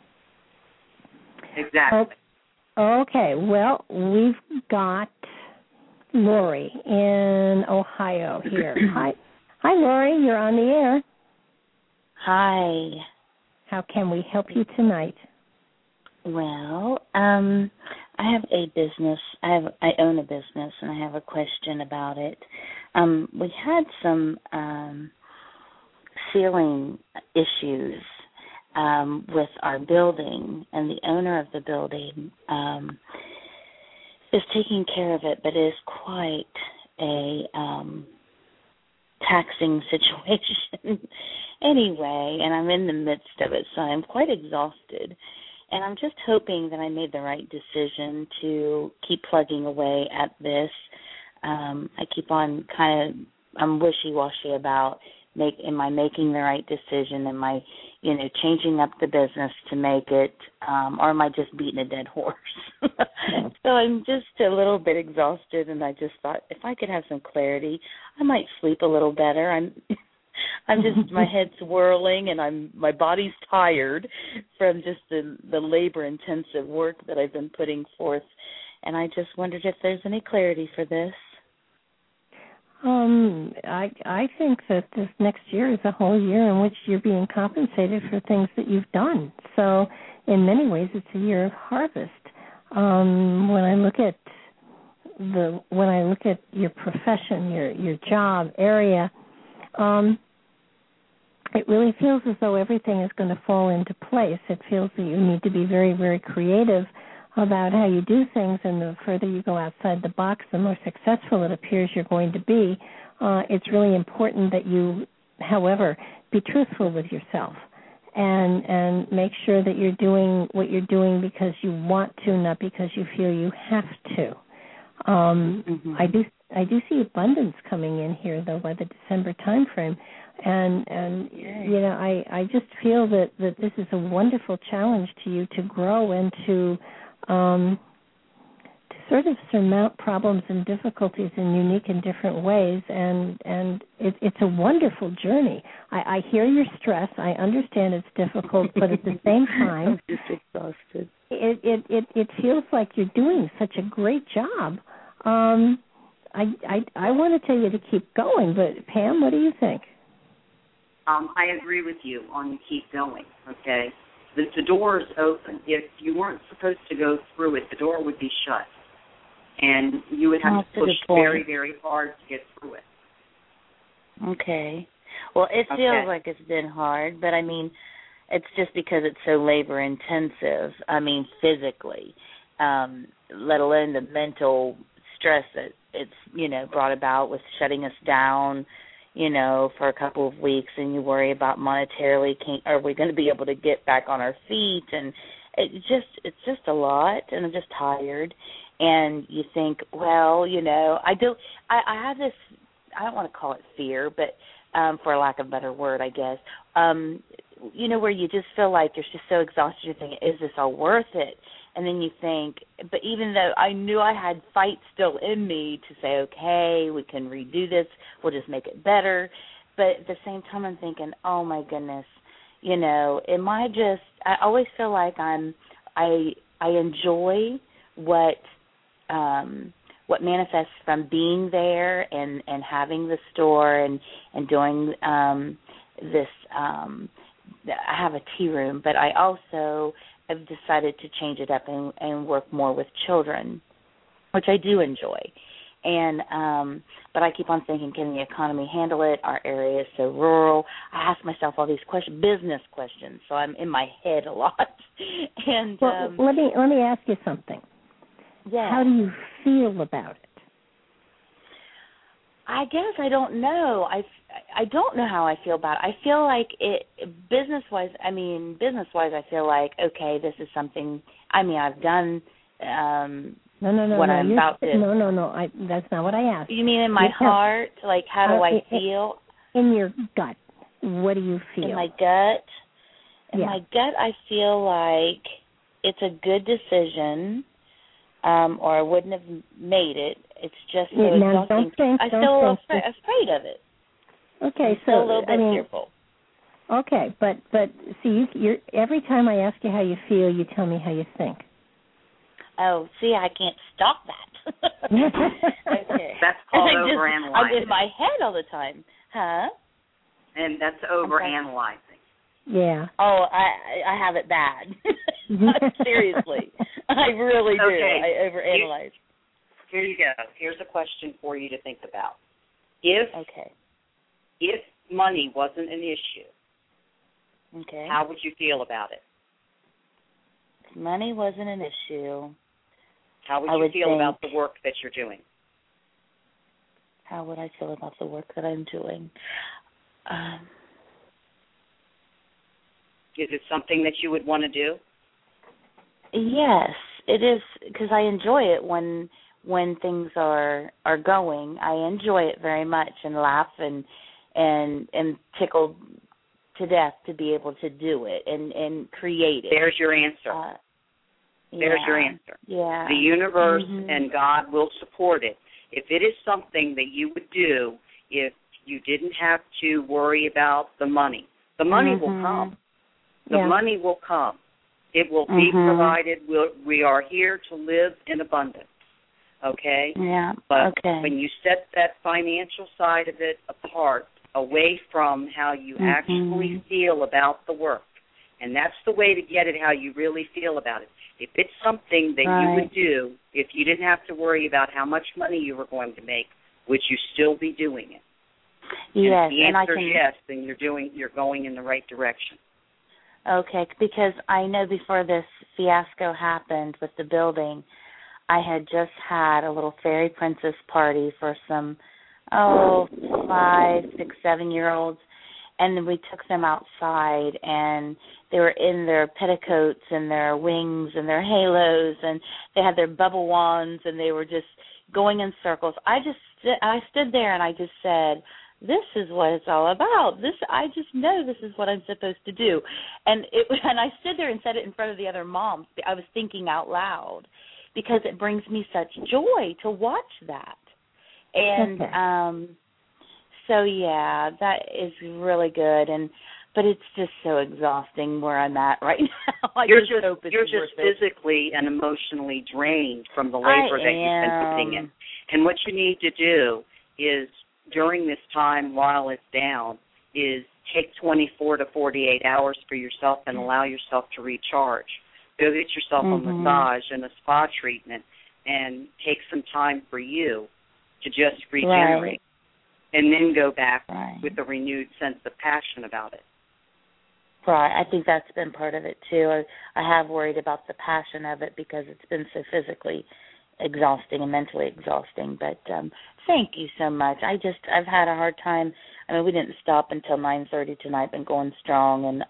Exactly. Okay. Well, we've got Lori in Ohio here. Hi, Lori. You're on the air. Hi. How can we help you tonight? Well, I have a business. I own a business, and I have a question about it. We had some ceiling issues with our building, and the owner of the building is taking care of it, but it is quite a taxing situation anyway, and I'm in the midst of it, so I'm quite exhausted. And I'm just hoping that I made the right decision to keep plugging away at this. I keep on I'm wishy-washy about am I making the right decision? Am I, changing up the business to make it, or am I just beating a dead horse? So I'm just a little bit exhausted, and I just thought if I could have some clarity, I might sleep a little better. I'm just, my head's whirling, and my body's tired from just the labor-intensive work that I've been putting forth, and I just wondered if there's any clarity for this. I think that this next year is a whole year in which you're being compensated for things that you've done. So in many ways, it's a year of harvest. When I look at your profession, your job area, it really feels as though everything is going to fall into place. It feels that you need to be very, very creative about how you do things, and the further you go outside the box, the more successful it appears you're going to be. It's really important that you, however, be truthful with yourself and make sure that you're doing what you're doing because you want to, not because you feel you have to. I do see abundance coming in here, though, by the December time frame. And I just feel that this is a wonderful challenge to you to grow and to sort of surmount problems and difficulties in unique and different ways, and it's a wonderful journey. I hear your stress. I understand it's difficult, but at the same time, I'm just exhausted. It feels like you're doing such a great job. I want to tell you to keep going, but Pam, what do you think? I agree with you on keep going, okay? The door is open. If you weren't supposed to go through it, the door would be shut. And you would have to push very, very hard to get through it. Okay. Well, it feels like it's been hard, but I mean, it's just because it's so labor intensive. I mean, physically, let alone the mental stress that it's brought about with shutting us down, for a couple of weeks, and you worry about monetarily, are we going to be able to get back on our feet? And it's just a lot, and I'm just tired. And you think, well, I have this, I don't want to call it fear, but for lack of a better word, I guess, where you just feel like you're just so exhausted, you're thinking, is this all worth it? And then you think, but even though I knew I had fight still in me to say, okay, we can redo this, we'll just make it better. But at the same time, I'm thinking, oh my goodness, I always feel like I enjoy what manifests from being there and having the store and doing this. I have a tea room, but I also have decided to change it up and work more with children, which I do enjoy. And but I keep on thinking, can the economy handle it? Our area is so rural. I ask myself all these business questions, so I'm in my head a lot. And let me ask you something. Yeah. How do you feel about it? I guess I don't know. I don't know how I feel about it. I feel like business-wise, I feel like, okay, this is something, I've done what I'm about to. No. That's not what I asked. You mean in my heart? Like, how do I feel? In your gut, what do you feel? In my gut? Yeah. My gut, I feel like it's a good decision, or I wouldn't have made it. It's just so exhausting. I'm still afraid of it. Okay, so a little bit fearful. Okay, but see, you're every time I ask you how you feel, you tell me how you think. Oh, see, I can't stop that. Okay. That's called overanalyzing. I'm in my head all the time. Huh? And that's overanalyzing. Yeah. Oh, I have it bad. Seriously. I really do. I overanalyze. Here you go. Here's a question for you to think about. If money wasn't an issue, how would you feel about it? If money wasn't an issue, how would you feel about the work that you're doing? How would I feel about the work that I'm doing? Is it something that you would want to do? Yes, it is, because I enjoy it when things are going. I enjoy it very much and laugh and tickled to death to be able to do it and create it. There's your answer. There's your answer. Yeah. The universe and God will support it. If it is something that you would do if you didn't have to worry about the money will come. The money will come. It will be provided. We are here to live in abundance, okay? Yeah, but when you set that financial side of it apart, away from how you actually feel about the work, and that's the way to get it how you really feel about it. If it's something that you would do, if you didn't have to worry about how much money you were going to make, would you still be doing it? Yes, and if the answer is yes, then you're going in the right direction. Okay, because I know before this fiasco happened with the building, I had just had a little fairy princess party for some 5, 6, 7-year-olds, and then we took them outside, and they were in their petticoats and their wings and their halos, and they had their bubble wands, and they were just going in circles. I stood there and I just said, this is what it's all about. I just know this is what I'm supposed to do. And I stood there and said it in front of the other moms. I was thinking out loud because it brings me such joy to watch that. And so, yeah, that is really good. But it's just so exhausting where I'm at right now. You're just physically and emotionally drained from the labor that you've been putting in. And what you need to do is, during this time while it's down, is take 24 to 48 hours for yourself and allow yourself to recharge. Go get yourself a massage and a spa treatment and take some time for you to just regenerate and then go back with a renewed sense of passion about it. Right. I think that's been part of it too. I have worried about the passion of it because it's been so physically exhausting and mentally exhausting. But thank you so much. I've had a hard time. I mean, we didn't stop until 9:30 tonight, been going strong, and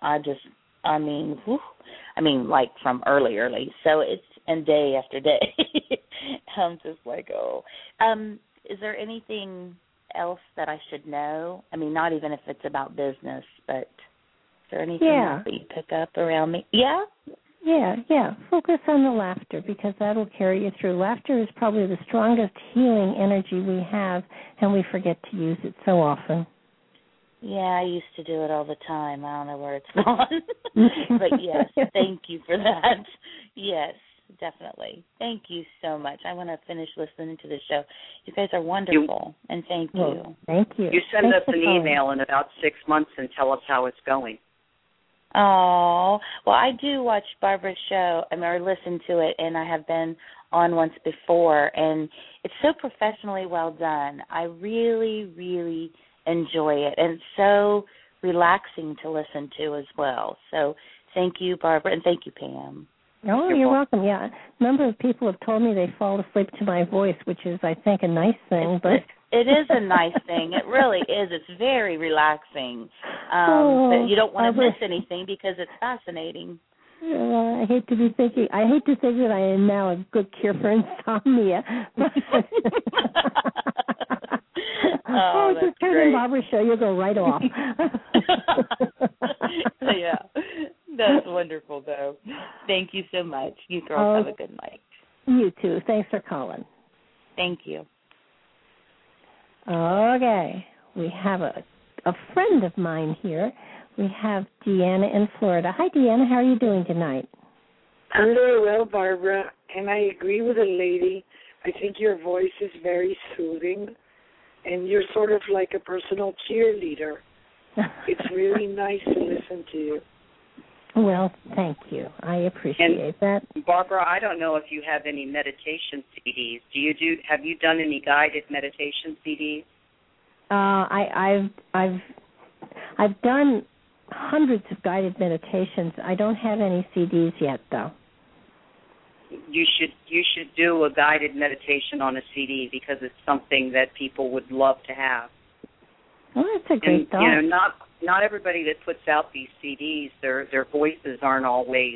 like from early. So it's and day after day. I'm just like, oh. Is there anything else that I should know? I mean, not even if it's about business, but is there anything else that you pick up around me? Yeah? Yeah. Focus on the laughter because that'll carry you through. Laughter is probably the strongest healing energy we have, and we forget to use it so often. Yeah, I used to do it all the time. I don't know where it's gone. But yes, thank you for that. Yes, definitely. Thank you so much. I want to finish listening to the show. You guys are wonderful, and thank you. Well, thank you. You send Thanks us an email in about 6 months and tell us how it's going. Oh, well, I do watch Barbara's show, or listen to it, and I have been on once before, and it's so professionally well done. I really, really enjoy it, and it's so relaxing to listen to as well. So thank you, Barbara, and thank you, Pam. Oh, you're welcome. Yeah, a number of people have told me they fall asleep to my voice, which is, I think, a nice thing. But it is a nice thing. It really is. It's very relaxing. But you don't want to miss anything because it's fascinating. I hate to think that I am now a good cure for insomnia. Just turn on Barbara's show, you'll go right off. Yeah, that's wonderful, though. Thank you so much. You girls have a good night. You too. Thanks for calling. Thank you. Okay, we have a friend of mine here. We have Deanna in Florida. Hi, Deanna. How are you doing tonight? I'm very well, Barbara, and I agree with the lady. I think your voice is very soothing, and you're sort of like a personal cheerleader. It's really nice to listen to you. Well, thank you. I appreciate that. Barbara, I don't know if you have any meditation CDs. Have you done any guided meditation CDs? I've done hundreds of guided meditations. I don't have any CDs yet, though. You should do a guided meditation on a CD because it's something that people would love to have. Well, that's a great thought. You know, not everybody that puts out these CDs, their voices aren't always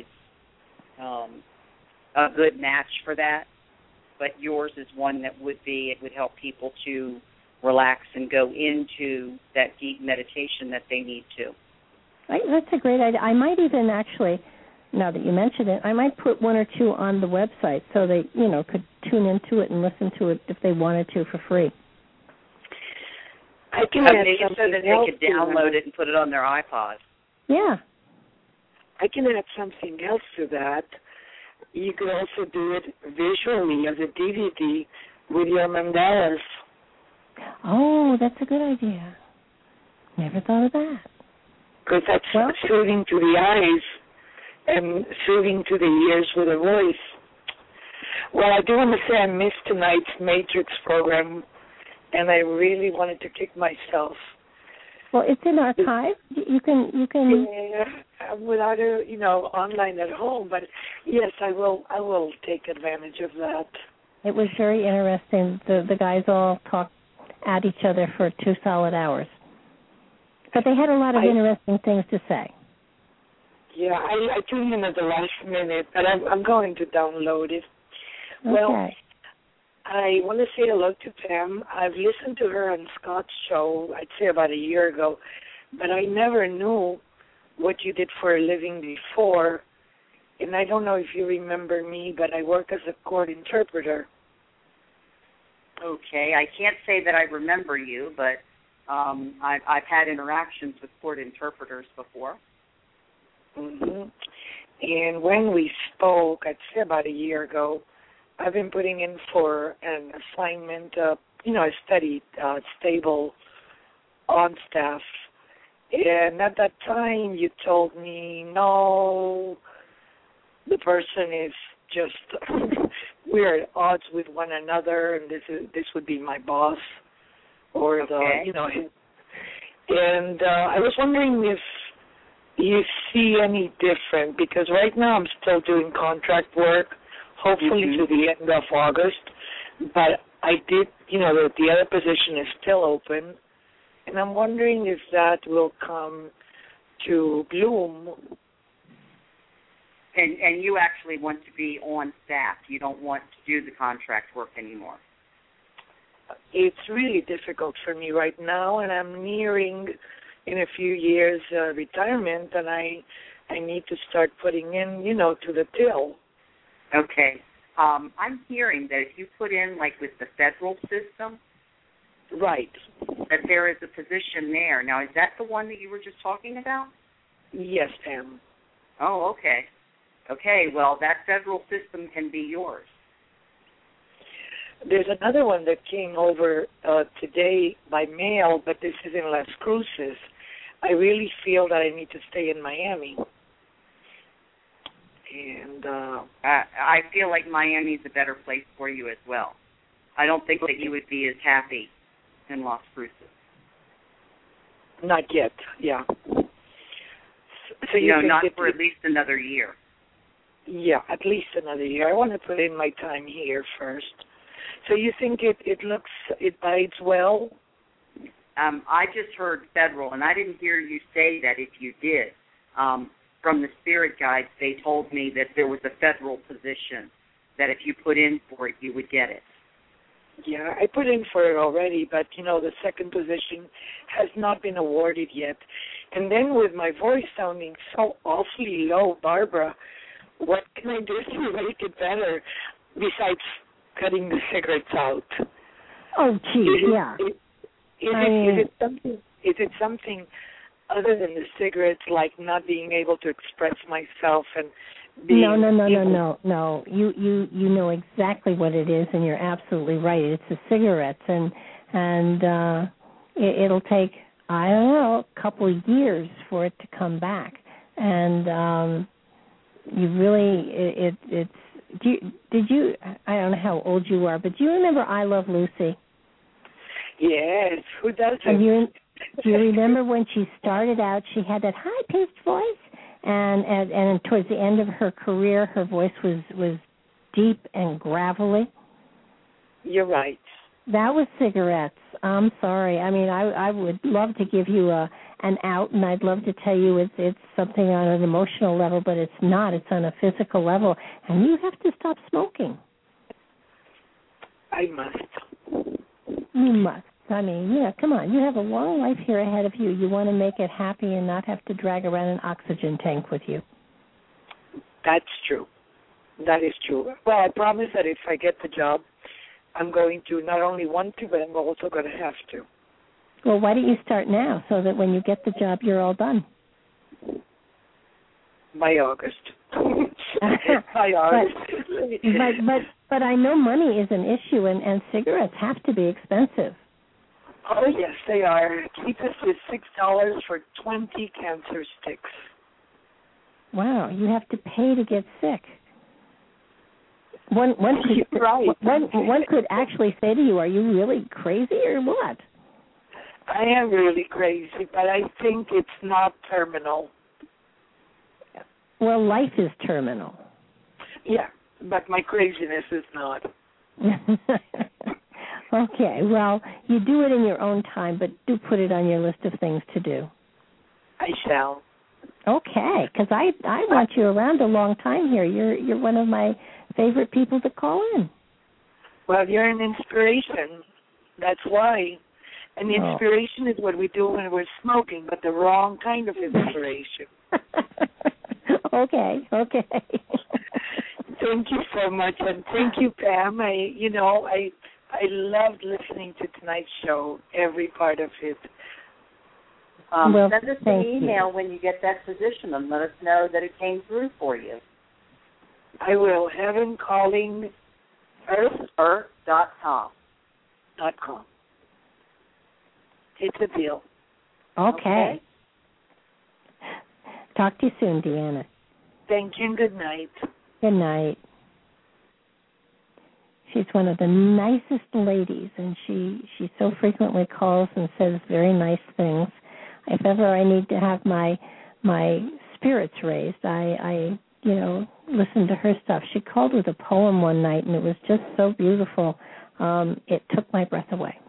a good match for that. But yours is one that would be. It would help people to relax and go into that deep meditation that they need to. Right, that's a great idea. I might even actually, now that you mention it, I might put one or two on the website so they, could tune into it and listen to it if they wanted to for free. I can add so that they could download it and put it on their iPod. Yeah. I can add something else to that. You could also do it visually as a DVD with your mandalas. Oh, that's a good idea. Never thought of that. Because that's soothing to the eyes and soothing to the ears with a voice. Well, I do want to say I missed tonight's Matrix program, and I really wanted to kick myself. Well, it's in archive. You can. Yeah, without online at home, but yes, I will take advantage of that. It was very interesting. The guys all talked at each other for 2 solid hours, but they had a lot of interesting things to say. Yeah, I tuned in at the last minute, but I'm going to download it. Okay. Well, I want to say hello to Pam. I've listened to her on Scott's show, I'd say about a year ago, but I never knew what you did for a living before. And I don't know if you remember me, but I work as a court interpreter. Okay, I can't say that I remember you, but I've had interactions with court interpreters before. Mm-hmm. And when we spoke, I'd say about a year ago, I've been putting in for an assignment, a steady, stable on staff. And at that time, you told me, no, the person is just, we're at odds with one another, and this would be my boss, or and I was wondering if you see any different? Because right now I'm still doing contract work, hopefully to the end of August. But I did, the other position is still open, and I'm wondering if that will come to bloom. And you actually want to be on staff. You don't want to do the contract work anymore. It's really difficult for me right now, and I'm nearing, in a few years, retirement, and I need to start putting in, to the till. Okay. I'm hearing that if you put in, like, with the federal system, right, that there is a position there. Now, is that the one that you were just talking about? Yes, ma'am. Oh, okay. Okay, well, that federal system can be yours. There's another one that came over today by mail, but this is in Las Cruces. I really feel that I need to stay in Miami. And I feel like Miami's a better place for you as well. I don't think that you would be as happy in Las Cruces. Not yet, yeah. So not for at least another year. Yeah, at least another year. I want to put in my time here first. So you think it bides well? I just heard federal, and I didn't hear you say that if you did. From the spirit guides, they told me that there was a federal position, that if you put in for it, you would get it. Yeah, I put in for it already, but, the second position has not been awarded yet. And then with my voice sounding so awfully low, Barbara, what can I do to make it better besides cutting the cigarettes out? Oh, geez, yeah. Is it something other than the cigarettes, like not being able to express myself and being No. You know exactly what it is, and you're absolutely right. It's the cigarettes, and it'll take, I don't know, a couple of years for it to come back. And you really, it's. Did you? I don't know how old you are, but do you remember I Love Lucy? Yes, who doesn't? And do you remember when she started out? She had that high-pitched voice, and towards the end of her career, her voice was deep and gravelly. You're right. That was cigarettes. I'm sorry. I mean, I would love to give you an out, and I'd love to tell you it's something on an emotional level, but it's not. It's on a physical level, and you have to stop smoking. I must. You must. I mean, come on. You have a long life here ahead of you. You want to make it happy and not have to drag around an oxygen tank with you. That's true. That is true. Well, I promise that if I get the job, I'm going to not only want to, but I'm also going to have to. Well, why don't you start now so that when you get the job, you're all done? By August. By August. But I know money is an issue, and cigarettes have to be expensive. Oh, yes, they are. Cheapest is $6 for 20 cancer sticks. Wow, you have to pay to get sick. One could actually say to you, are you really crazy or what? I am really crazy, but I think it's not terminal. Well, life is terminal. Yeah, but my craziness is not. Okay, well, you do it in your own time, but do put it on your list of things to do. I shall. Okay, because I want you around a long time here. You're one of my favorite people to call in. Well, you're an inspiration. That's why. And the inspiration is what we do when we're smoking, but the wrong kind of inspiration. Okay. Thank you so much, and thank you, Pam. I loved listening to tonight's show, every part of it. Send us an email when you get that position and let us know that it came through for you. I will. Heaven Calling Earth.com. It's a deal. Okay. Talk to you soon, Deanna. Thank you and good night. Good night. She's one of the nicest ladies, and she so frequently calls and says very nice things. If ever I need to have my spirits raised. I listened to her stuff. She called with a poem one night, and it was just so beautiful. It took my breath away.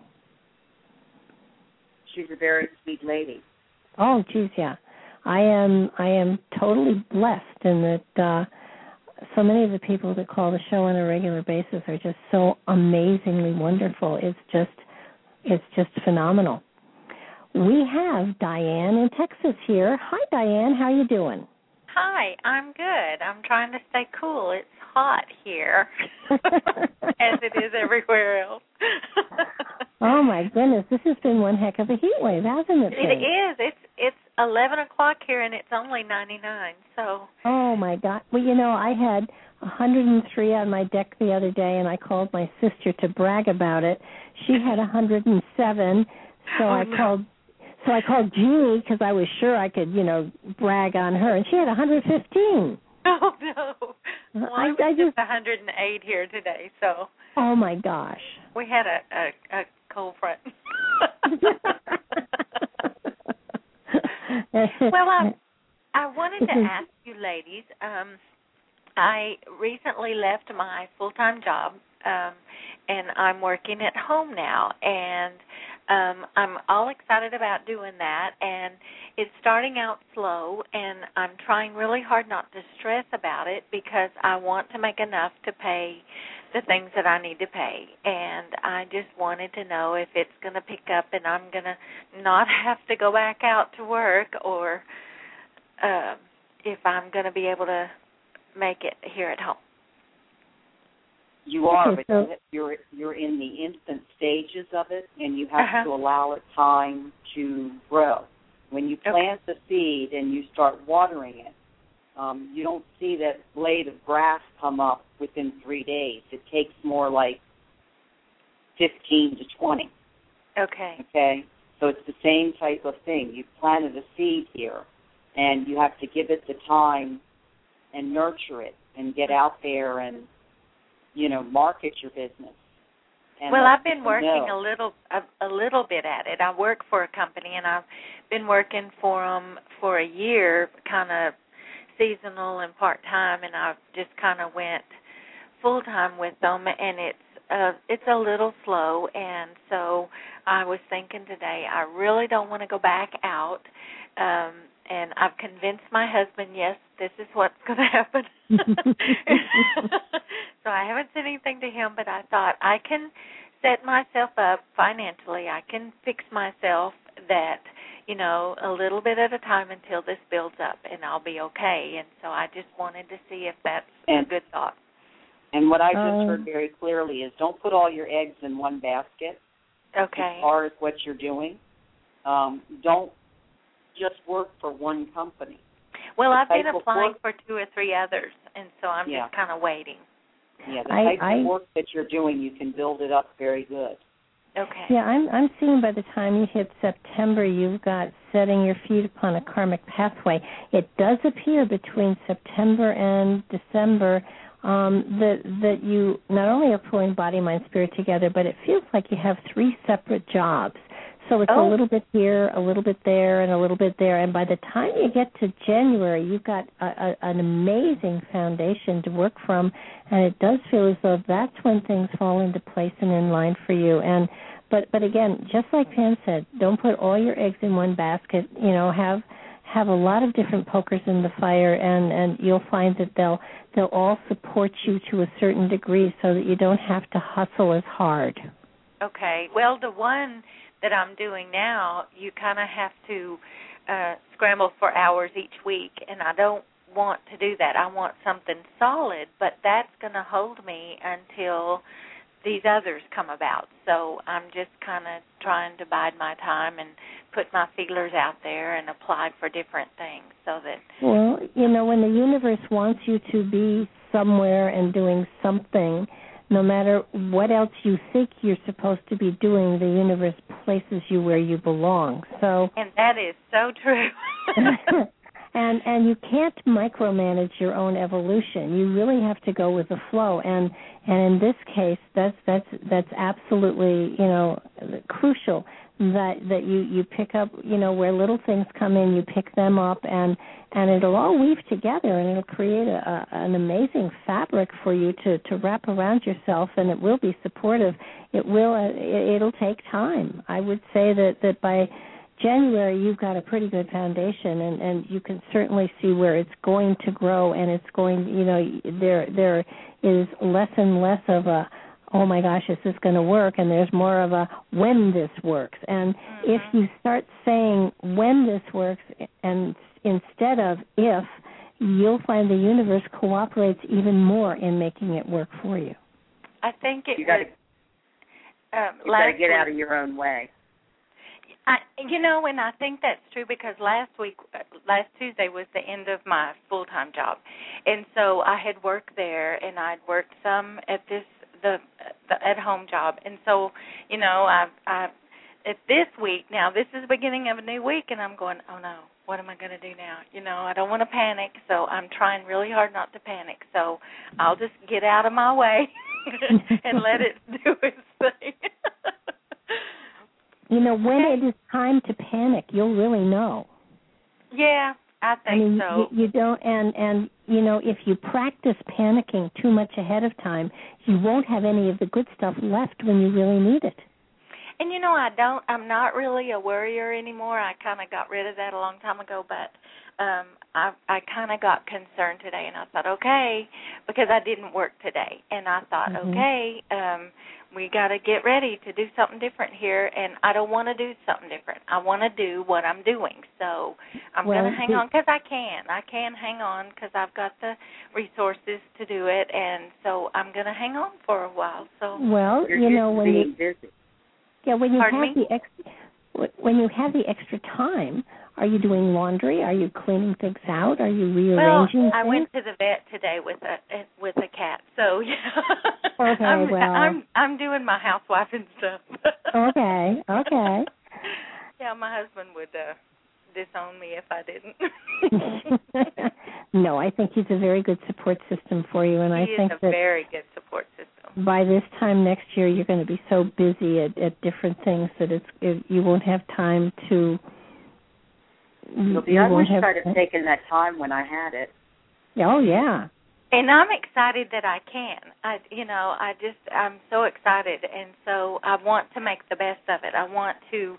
She's a very sweet lady. Oh, geez, yeah. I am totally blessed in that so many of the people that call the show on a regular basis are just so amazingly wonderful. It's just phenomenal. We have Diane in Texas here. Hi, Diane. How you doing? Hi, I'm good. I'm trying to stay cool. It's hot here, as it is everywhere else. Oh, my goodness. This has been one heck of a heat wave, hasn't it? It is. It's 11 o'clock here, and it's only 99, so. Oh, my God. Well, I had 103 on my deck the other day, and I called my sister to brag about it. She had 107, so I called Jeannie because I was sure I could, brag on her, and she had 115. Oh, no. Well, I was just 108 here today, so. Oh, my gosh. We had a cold front. Well, I wanted to ask you ladies, I recently left my full-time job, and I'm working at home now, and I'm all excited about doing that, and it's starting out slow, and I'm trying really hard not to stress about it because I want to make enough to pay the things that I need to pay, and I just wanted to know if it's going to pick up and I'm going to not have to go back out to work, or if I'm going to be able to make it here at home. You are, but you're in the infant stages of it, and you have to allow it time to grow. When you plant the seed and you start watering it, you don't see that blade of grass come up within 3 days. It takes more like 15 to 20. Okay? So it's the same type of thing. You've planted a seed here, and you have to give it the time and nurture it and get out there and, market your business. Well, I've been working a little bit at it. I work for a company, and I've been working for them for a year, kind of seasonal and part-time, and I just kind of went full-time with them, and it's a little slow, and so I was thinking today I really don't want to go back out, and I've convinced my husband, yes, this is what's going to happen. So I haven't said anything to him, but I thought I can set myself up financially. I can fix myself that, a little bit at a time until this builds up, and I'll be okay. And so I just wanted to see if that's a good thought. And what I just heard very clearly is don't put all your eggs in one basket. Okay. As far as what you're doing. Don't just work for one company. Well, I've been applying for 2 or 3 others, and so I'm just kind of waiting. Yeah, the type of work that you're doing, you can build it up very good. Okay. Yeah, I'm seeing by the time you hit September, you've got setting your feet upon a karmic pathway. It does appear between September and December that you not only are pulling body, mind, spirit together, but it feels like you have 3 separate jobs. So it's a little bit here, a little bit there, and a little bit there. And by the time you get to January, you've got an amazing foundation to work from, and it does feel as though that's when things fall into place and in line for you. But again, just like Pam said, don't put all your eggs in one basket. Have a lot of different pokers in the fire, and you'll find that they'll all support you to a certain degree, so that you don't have to hustle as hard. Okay. Well, the one that I'm doing now, you kind of have to scramble for hours each week, and I don't want to do that. I want something solid, but that's going to hold me until these others come about. So I'm just kind of trying to bide my time and put my feelers out there and apply for different things so that... Well, when the universe wants you to be somewhere and doing something, no matter what else you think you're supposed to be doing, the universe places you where you belong. And that is so true. and you can't micromanage your own evolution. You really have to go with the flow. And in this case, that's absolutely crucial that you pick up, where little things come in, you pick them up, and it'll all weave together, and it'll create an amazing fabric for you to wrap around yourself, and it will be supportive. It'll take time. I would say that by January you've got a pretty good foundation, and you can certainly see where it's going to grow, and it's going, there is less and less of a, oh my gosh, is this going to work? And there's more of a when this works. And if you start saying when this works and instead of if, you'll find the universe cooperates even more in making it work for you. I think it you got to get out of your own way. And I think that's true because last Tuesday was the end of my full-time job. And so I had worked there, and I'd worked some at the at-home job. And so, it's this week now. This is the beginning of a new week, and I'm going, oh, no, what am I going to do now? I don't want to panic, so I'm trying really hard not to panic. So I'll just get out of my way and let it do its thing. When it is time to panic, you'll really know. Yeah, I think so. You don't, and if you practice panicking too much ahead of time, you won't have any of the good stuff left when you really need it. And I'm not really a worrier anymore. I kind of got rid of that a long time ago, but I kind of got concerned today, and I thought, okay, because I didn't work today, and I thought, okay, we got to get ready to do something different here, and I don't want to do something different. I want to do what I'm doing, so I'm going to hang on because I can. I can hang on because I've got the resources to do it, and so I'm going to hang on for a while. So when you have the extra time, are you doing laundry? Are you cleaning things out? Are you rearranging things? I went to the vet today with a cat, so yeah. Okay, I'm doing my housewife and stuff. Okay. Yeah, my husband would disown me if I didn't. No, I think he's a very good support system for you, and I think a very good support system. By this time next year, you're going to be so busy at different things that you won't have time to. I wish I'd have taken that time when I had it. Oh yeah. And I'm excited that I can. I'm so excited, and so I want to make the best of it. I want to,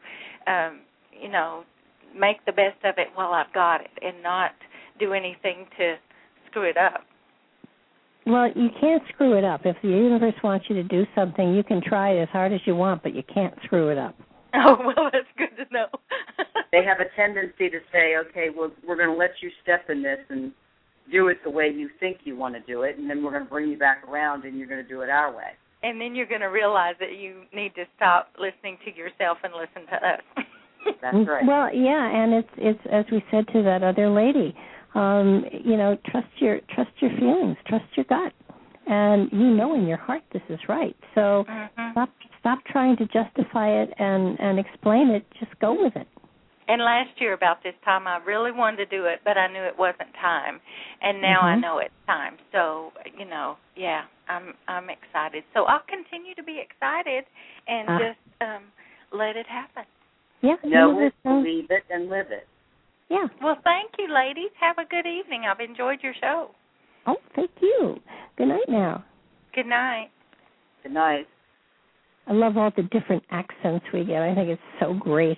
make the best of it while I've got it, and not do anything to screw it up. Well, you can't screw it up. If the universe wants you to do something, you can try it as hard as you want, but you can't screw it up. Oh, well, that's good to know. They have a tendency to say, okay, well, we're going to let you step in this and do it the way you think you want to do it, and then we're going to bring you back around and you're going to do it our way. And then you're going to realize that you need to stop listening to yourself and listen to us. That's right. Well, yeah, and it's as we said to that other lady, trust your feelings, trust your gut, and in your heart this is right. So stop trying to justify it and explain it. Just go with it. And last year about this time, I really wanted to do it, but I knew it wasn't time, and now I know it's time. So I'm excited. So I'll continue to be excited and just let it happen. Yeah. Know it, believe it, and live it. Yeah. Well, thank you, ladies. Have a good evening. I've enjoyed your show. Oh, thank you. Good night now. Good night. Good night. I love all the different accents we get. I think it's so great.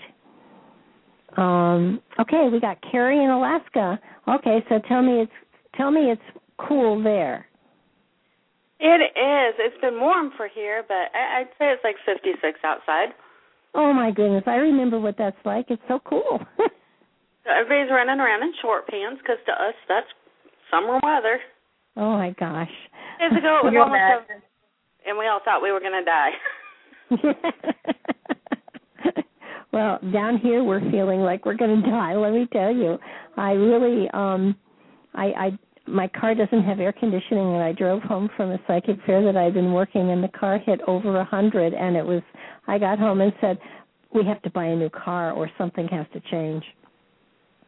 Okay, we got Carrie in Alaska. Okay, so tell me it's cool there. It is. It's been warm for here, but I'd say it's like 56 outside. Oh, my goodness. I remember what that's like. It's so cool. Everybody's running around in short pants because to us that's summer weather. Oh, my gosh. Years ago it was almost and we all thought we were going to die. Well, down here we're feeling like we're going to die, let me tell you. I really, my car doesn't have air conditioning, and I drove home from a psychic fair that I'd been working, and the car hit over 100, and I got home and said, we have to buy a new car or something has to change.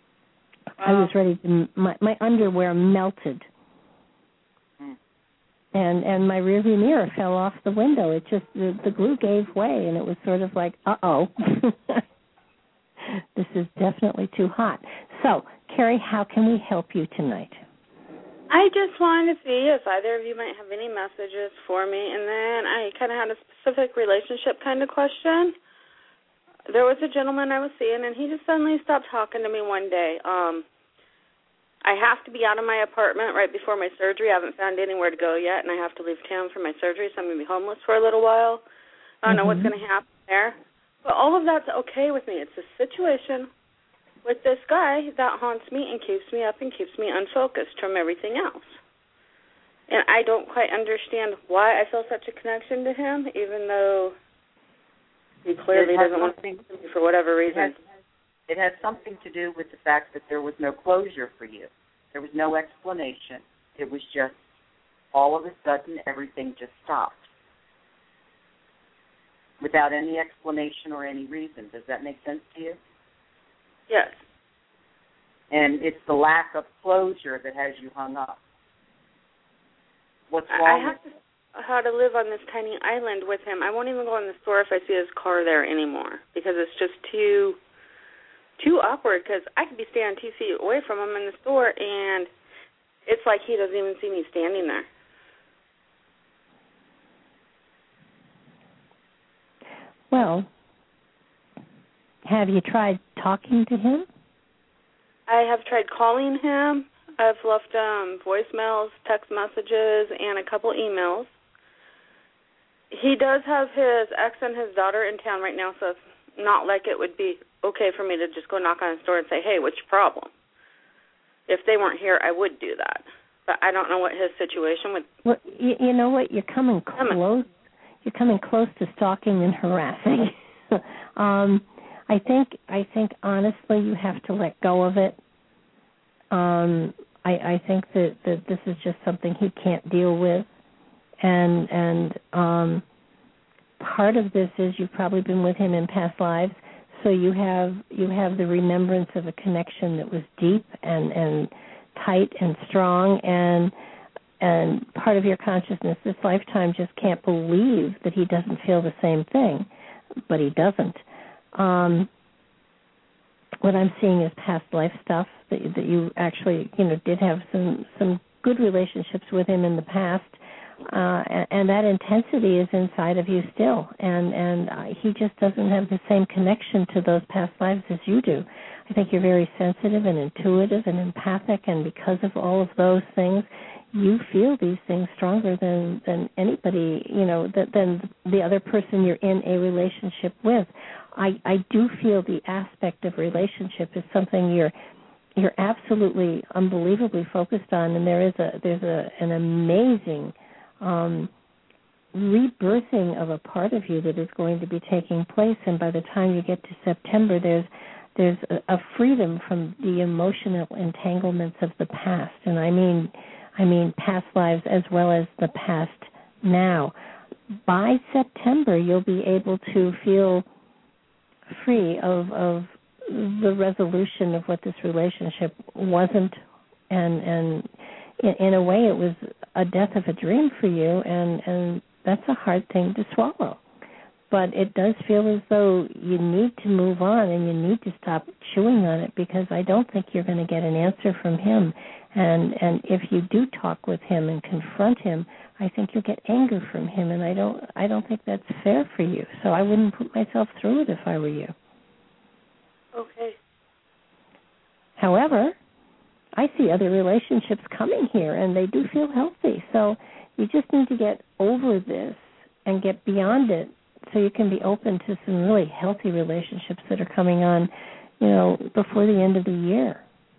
I was ready to, my underwear melted. and my rearview mirror fell off the window. It just the glue gave way, and it was sort of like, uh-oh, this is definitely too hot. So, Carrie, how can we help you tonight? I just wanted to see if either of you might have any messages for me, and then I kind of had a specific relationship kind of question. There was a gentleman I was seeing, and he just suddenly stopped talking to me one day. I have to be out of my apartment right before my surgery. I haven't found anywhere to go yet, and I have to leave town for my surgery, so I'm going to be homeless for a little while. I don't know what's going to happen there. But all of that's okay with me. It's a situation with this guy that haunts me and keeps me up and keeps me unfocused from everything else. And I don't quite understand why I feel such a connection to him, even though he clearly doesn't want to think to me for whatever reason. It has something to do with the fact that there was no closure for you. There was no explanation. It was just all of a sudden everything just stopped without any explanation or any reason. Does that make sense to you? Yes. And it's the lack of closure that has you hung up. What's wrong? I have to how to live on this tiny island with him. I won't even go in the store if I see his car there anymore because it's just too awkward, because I could be standing 2 feet away from him in the store, and it's like he doesn't even see me standing there. Well, have you tried talking to him? I have tried calling him. I've left voicemails, text messages, and a couple emails. He does have his ex and his daughter in town right now, so it's not like it would be okay for me to just go knock on his door and say, hey, what's your problem? If they weren't here, I would do that. But I don't know what his situation would... Well, you know what? You're coming close. You're coming close to stalking and harassing. I think honestly you have to let go of it. I think that this is just something he can't deal with. And part of this is you've probably been with him in past lives, so you have the remembrance of a connection that was deep and tight and strong, and part of your consciousness this lifetime just can't believe that he doesn't feel the same thing, but he doesn't. What I'm seeing is past life stuff that you actually did have some good relationships with him in the past. And that intensity is inside of you still, and he just doesn't have the same connection to those past lives as you do. I think you're very sensitive and intuitive and empathic, and because of all of those things, you feel these things stronger than anybody, than the other person you're in a relationship with. I do feel the aspect of relationship is something you're absolutely unbelievably focused on, and there's an amazing rebirthing of a part of you that is going to be taking place, and by the time you get to September, there's a freedom from the emotional entanglements of the past, and I mean past lives as well as the past now. By September, you'll be able to feel free of the resolution of what this relationship wasn't, and in a way it was a death of a dream for you, and that's a hard thing to swallow. But it does feel as though you need to move on and you need to stop chewing on it, because I don't think you're going to get an answer from him. And if you do talk with him and confront him, I think you'll get anger from him, and I don't think that's fair for you. So I wouldn't put myself through it if I were you. Okay. However, I see other relationships coming here, and they do feel healthy. So you just need to get over this and get beyond it, so you can be open to some really healthy relationships that are coming on, before the end of the year.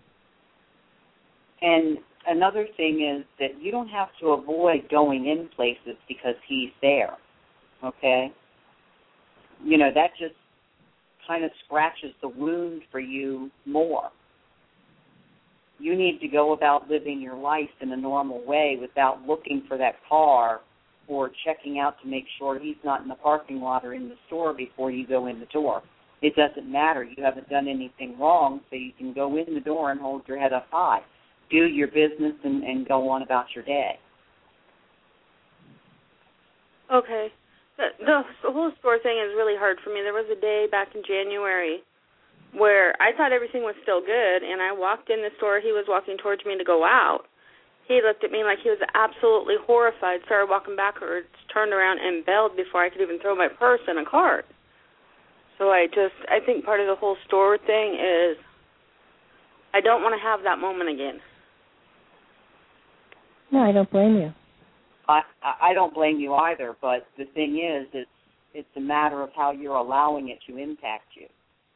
And another thing is that you don't have to avoid going in places because he's there, okay? That just kind of scratches the wound for you more. You need to go about living your life in a normal way without looking for that car or checking out to make sure he's not in the parking lot or in the store before you go in the door. It doesn't matter. You haven't done anything wrong, so you can go in the door and hold your head up high. Do your business and go on about your day. Okay. The whole store thing is really hard for me. There was a day back in January where I thought everything was still good, and I walked in the store. He was walking towards me to go out. He looked at me like he was absolutely horrified, started walking backwards, turned around, and bailed before I could even throw my purse in a cart. So I think part of the whole store thing is I don't want to have that moment again. No, I don't blame you. I don't blame you either, but the thing is, it's a matter of how you're allowing it to impact you.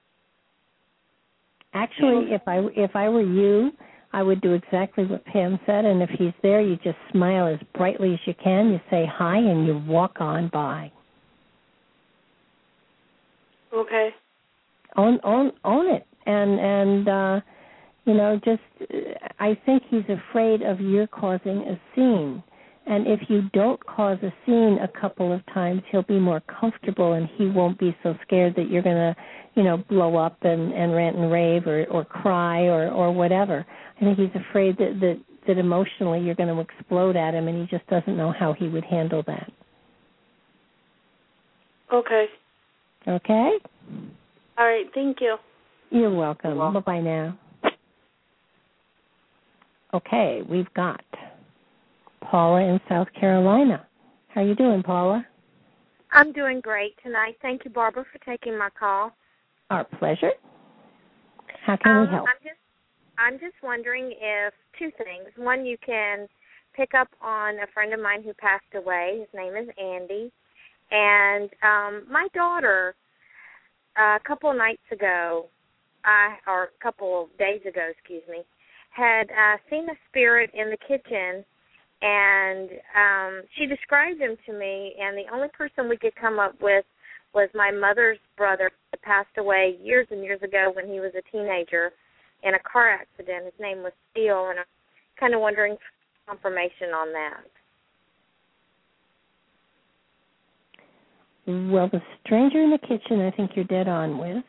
Actually, if I were you, I would do exactly what Pam said, and if he's there, you just smile as brightly as you can, you say hi, and you walk on by. Okay. Own it, and just I think he's afraid of your causing a scene. And if you don't cause a scene a couple of times, he'll be more comfortable, and he won't be so scared that you're going to, blow up and rant and rave or cry or whatever. I think he's afraid that emotionally you're going to explode at him, and he just doesn't know how he would handle that. Okay. Okay? All right, thank you. You're welcome. Bye-bye now. Okay, we've got Paula in South Carolina. How are you doing, Paula? I'm doing great tonight. Thank you, Barbara, for taking my call. Our pleasure. How can we help? I'm just wondering if two things. One, you can pick up on a friend of mine who passed away. His name is Andy. And my daughter, a couple of days ago, had seen a spirit in the kitchen, and she described him to me, and the only person we could come up with was my mother's brother that passed away years and years ago when he was a teenager in a car accident. His name was Steele, and I'm kind of wondering for confirmation on that. Well, the stranger in the kitchen I think you're dead on with.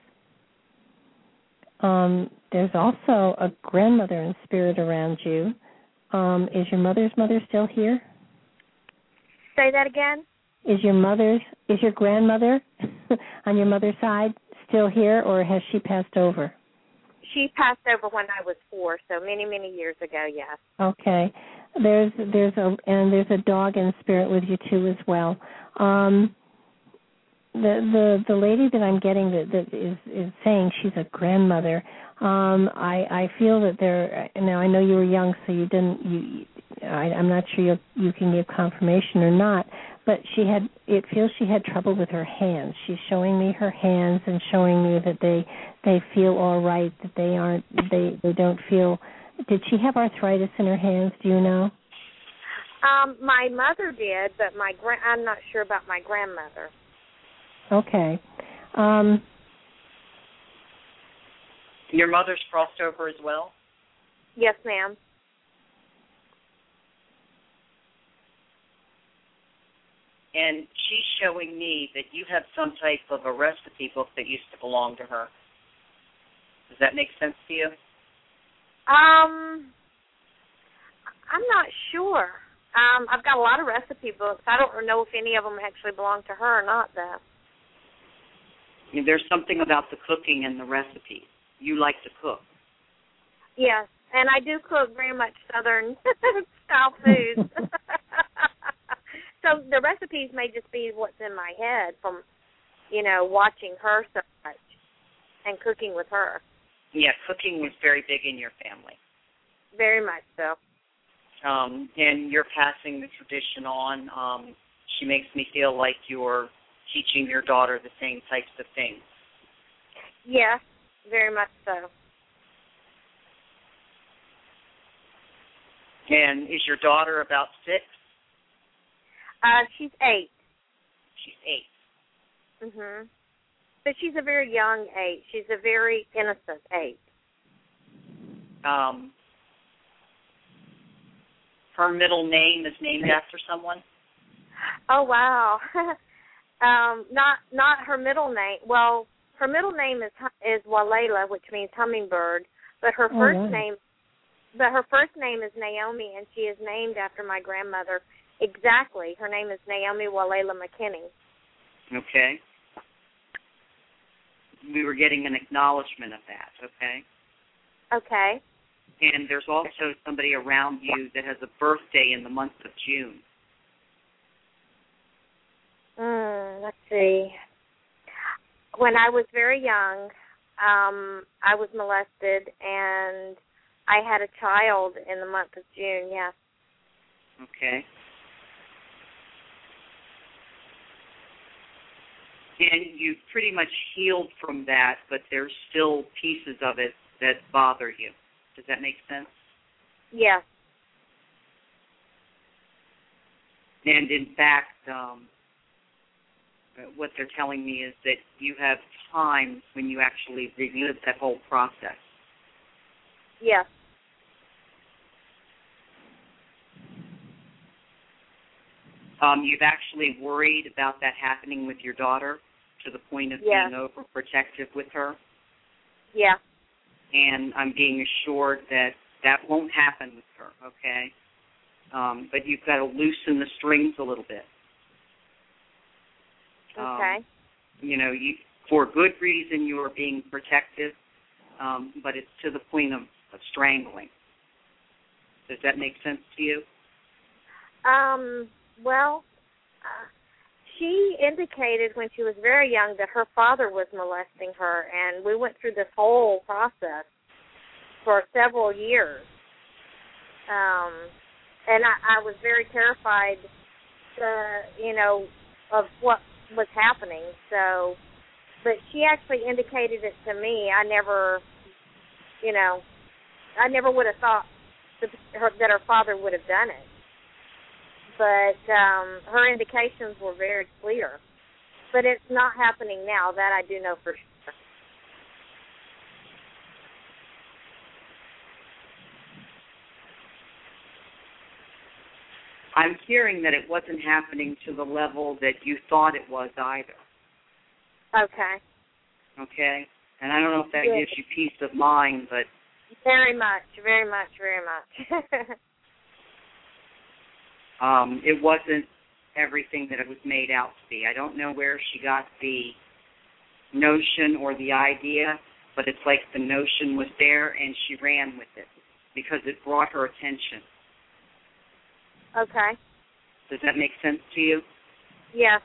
There's also a grandmother in spirit around you. Is your mother's mother still here? Say that again? Is your grandmother on your mother's side still here, or has she passed over? She passed over when I was 4, so many, many years ago, yes. Okay. There's a dog in spirit with you too as well. The lady that I'm getting that is saying she's a grandmother. I feel that now I know you were young, so I'm not sure you can give confirmation or not, but it feels she had trouble with her hands. She's showing me her hands and showing me that they feel all right, that they don't feel. Did she have arthritis in her hands, do you know? My mother did, but I'm not sure about my grandmother. Okay. Your mother's crossed over as well? Yes, ma'am. And she's showing me that you have some type of a recipe book that used to belong to her. Does that make sense to you? I'm not sure. I've got a lot of recipe books. I don't know if any of them actually belong to her or not, though. There's something about the cooking and the recipes. You like to cook. Yes, and I do cook very much Southern style foods. So the recipes may just be what's in my head from, watching her so much and cooking with her. Yeah, cooking was very big in your family. Very much so. And you're passing the tradition on. She makes me feel like you're teaching your daughter the same types of things. Yes, very much so. And is your daughter about 6? She's 8. She's 8. Mhm. But she's a very young 8. She's a very innocent 8. Her middle name is named after someone? Oh, wow. Not her middle name. Well, her middle name is Walela, which means hummingbird, but her first name but her first name is Naomi, and she is named after my grandmother. Exactly. Her name is Naomi Walela McKinney. Okay. We were getting an acknowledgement of that, okay? Okay. And there's also somebody around you that has a birthday in the month of June. Let's see. When I was very young, I was molested, and I had a child in the month of June, yes. Okay. And you've pretty much healed from that, but there's still pieces of it that bother you. Does that make sense? Yes. And in fact, what they're telling me is that you have times when you actually relive that whole process. Yes. You've actually worried about that happening with your daughter to the point of being overprotective with her. Yeah. And I'm being assured that that won't happen with her, okay? But you've got to loosen the strings a little bit. Okay. For good reason you are being protective, but it's to the point of strangling. Does that make sense to you? Well, she indicated when she was very young that her father was molesting her, and we went through this whole process for several years. And I was very terrified, of what was happening. So, but she actually indicated it to me. I never would have thought that her father would have done it. But her indications were very clear. But it's not happening now. That I do know for sure. I'm hearing that it wasn't happening to the level that you thought it was either. Okay. Okay? And I don't know if that gives you peace of mind, but... Very much, very much, very much. It wasn't everything that it was made out to be. I don't know where she got the notion or the idea, but it's like the notion was there and she ran with it because it brought her attention. Okay. Does that make sense to you? Yes.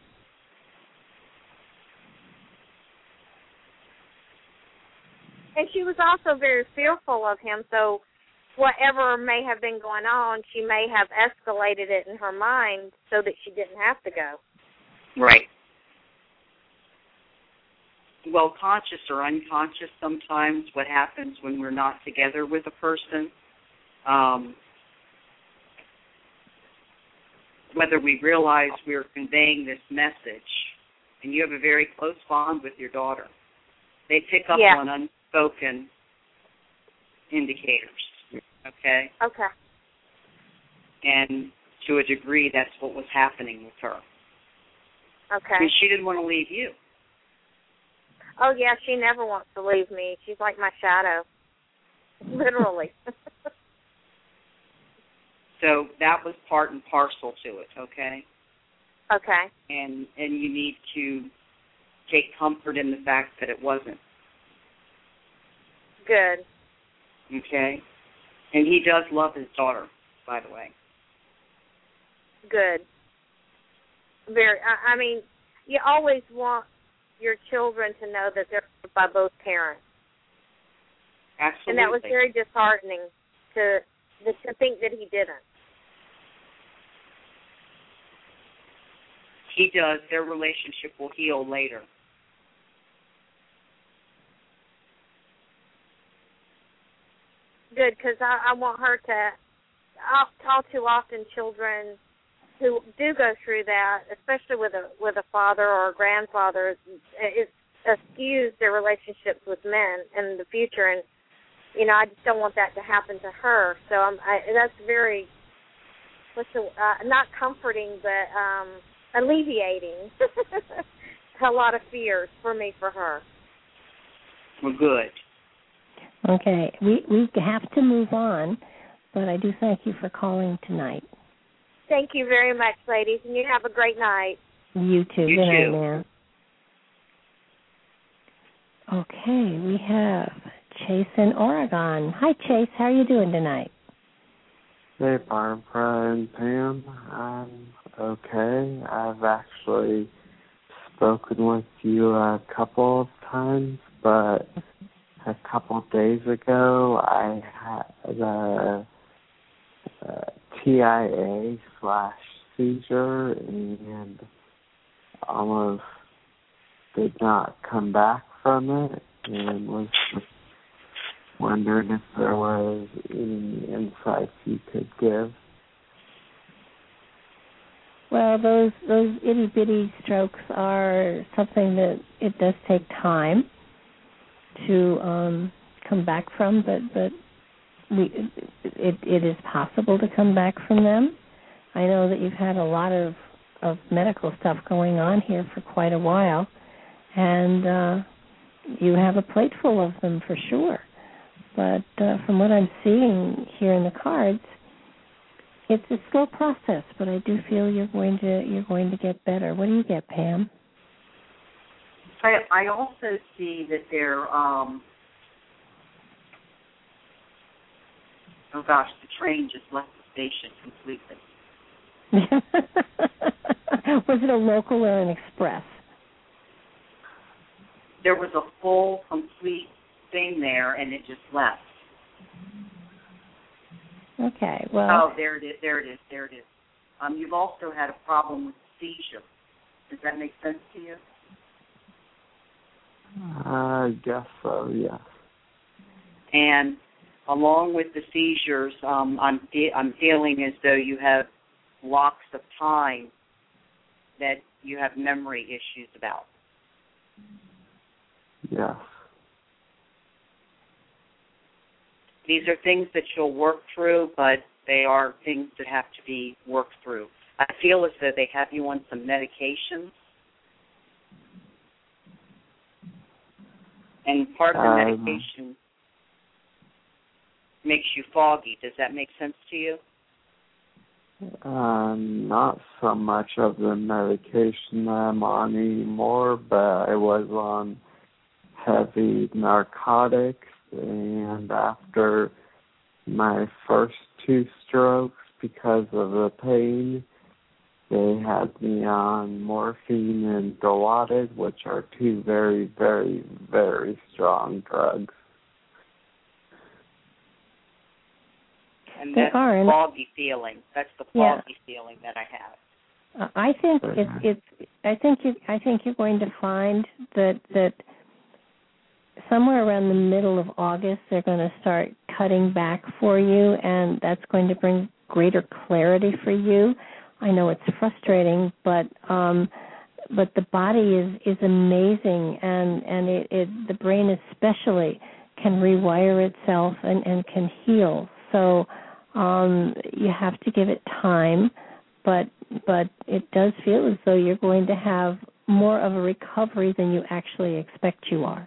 And she was also very fearful of him, so whatever may have been going on, she may have escalated it in her mind so that she didn't have to go. Right. Well, conscious or unconscious sometimes what happens when we're not together with a person, whether we realize we're conveying this message, and you have a very close bond with your daughter, they pick up on unspoken indicators, okay? Okay. And to a degree, that's what was happening with her. Okay. And she didn't want to leave you. Oh, yeah, she never wants to leave me. She's like my shadow, literally. So that was part and parcel to it, okay? Okay. And you need to take comfort in the fact that it wasn't. Good. Okay? And he does love his daughter, by the way. Good. Very. I mean, you always want your children to know that they're loved by both parents. Absolutely. And that was very disheartening to think that he didn't. He does. Their relationship will heal later. Good, because I want her to. All too often, children who do go through that, especially with a father or a grandfather, it skews their relationships with men in the future, and I just don't want that to happen to her. So that's very, not comforting, but alleviating a lot of fears for me for her. Well, good. Okay, we have to move on. but I do thank you for calling tonight. Thank you very much, ladies, and you have a great night. You too. You Good night, too. man. Okay, we have Chase in Oregon. Hi, Chase. How are you doing tonight? Hey, Barbara and Pam. I'm okay. I've actually spoken with you a couple of times, but a couple of days ago I had a TIA/seizure and almost did not come back from it, and was just wondering if there was any insights you could give. Well, those itty bitty strokes are something that it does take time to come back from, but it is possible to come back from them. I know that you've had a lot of medical stuff going on here for quite a while, and you have a plate full of them for sure. But from what I'm seeing here in the cards, it's a slow process, but I do feel you're going to get better. What do you get, Pam? I also see that they're oh gosh, the train just left the station completely. Was it a local or an express? There was a full, complete thing there, and it just left. Okay, well... Oh, there it is. You've also had a problem with seizure. Does that make sense to you? I guess so, yes. And along with the seizures, I'm feeling as though you have blocks of time that you have memory issues about. Yes. These are things that you'll work through, but they are things that have to be worked through. I feel as though they have you on some medications. And part of the medication makes you foggy. Does that make sense to you? Not so much of the medication I'm on anymore, but I was on heavy narcotics, and after my first 2 strokes, because of the pain, they had me on morphine and Dilaudid, which are 2 very, very, very strong drugs. And that's the foggy feeling. That's the foggy feeling that I have. I think I think you're going to find that somewhere around the middle of August they're going to start cutting back for you, and that's going to bring greater clarity for you. I know it's frustrating, but the body is amazing, and the brain especially can rewire itself and can heal. So you have to give it time, but it does feel as though you're going to have more of a recovery than you actually expect you are.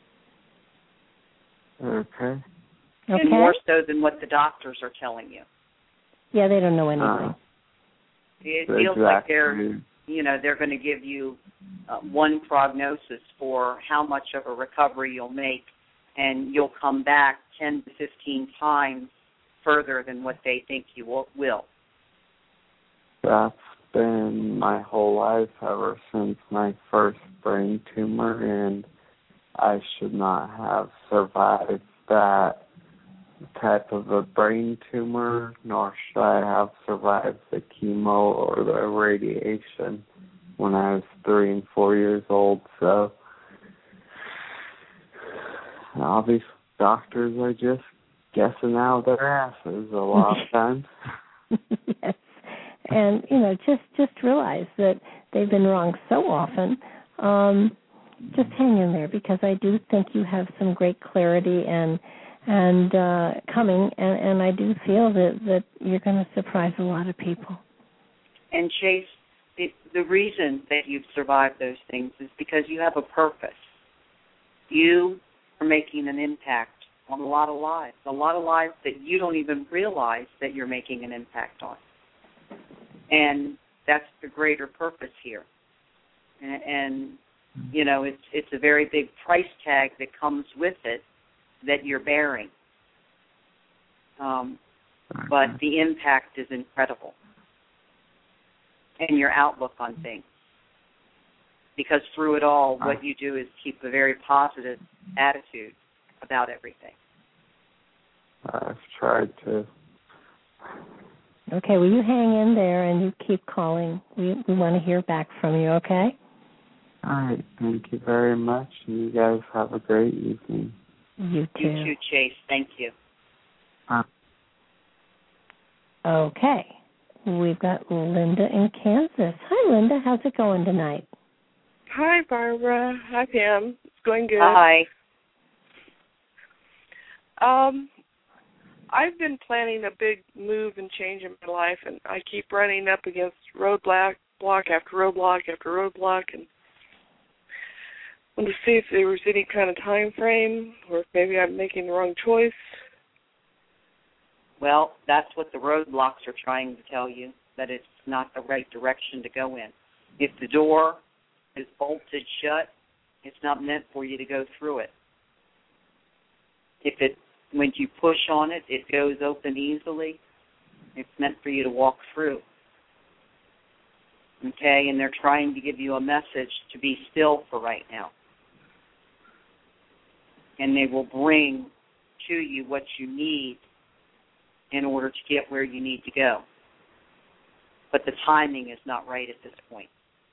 Okay. And more so than what the doctors are telling you. Yeah, they don't know anything. It feels like they're going to give you one prognosis for how much of a recovery you'll make, and you'll come back 10 to 15 times further than what they think you will. That's been my whole life ever since my first brain tumor, and I should not have survived that type of a brain tumor, nor should I have survived the chemo or the radiation when I was 3 and 4 years old. So all these doctors are just guessing out their asses a lot of times. Yes. And, just realize that they've been wrong so often. Just hang in there, because I do think you have some great clarity and coming, and I do feel that you're going to surprise a lot of people. And Chase, the reason that you've survived those things is because you have a purpose. You are making an impact on a lot of lives that you don't even realize that you're making an impact on. And that's the greater purpose here. And you know, it's a very big price tag that comes with it that you're bearing. But the impact is incredible. And your outlook on things. Because through it all, what you do is keep a very positive attitude about everything. I've tried to. Okay, well, you hang in there and you keep calling. We want to hear back from you, okay? All right, thank you very much, and you guys have a great evening. You too. You too, Chase. Thank you. Okay, we've got Linda in Kansas. Hi, Linda. How's it going tonight? Hi, Barbara. Hi, Pam. It's going good. Hi. I've been planning a big move and change in my life, and I keep running up against roadblock after roadblock after roadblock, and want to see if there was any kind of time frame, or if maybe I'm making the wrong choice. Well, that's what the roadblocks are trying to tell you, that it's not the right direction to go in. If the door is bolted shut, it's not meant for you to go through it. When you push on it, it goes open easily. It's meant for you to walk through. Okay, and they're trying to give you a message to be still for right now. And they will bring to you what you need in order to get where you need to go. But the timing is not right at this point.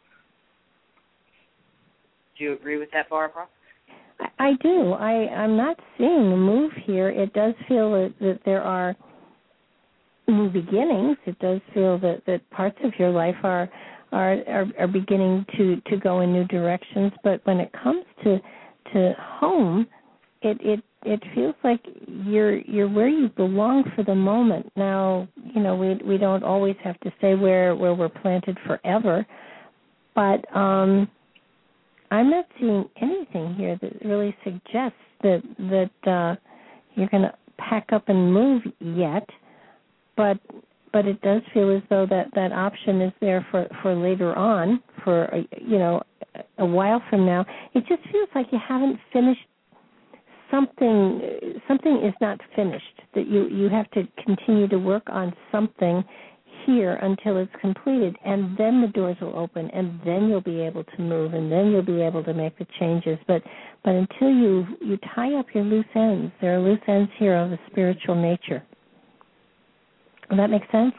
Do you agree with that, Barbara? I do. I'm not seeing a move here. It does feel that there are new beginnings. It does feel that parts of your life are beginning to go in new directions. But when it comes to home, it feels like you're where you belong for the moment. Now, you know, we don't always have to stay where we're planted forever, but I'm not seeing anything here that really suggests that you're going to pack up and move yet, but it does feel as though that option is there for later on, for a while from now. It just feels like you haven't finished something. Something is not finished, that you have to continue to work on something here until it's completed, and then the doors will open, and then you'll be able to move, and then you'll be able to make the changes. But until you tie up your loose ends, there are loose ends here of a spiritual nature. Does that make sense?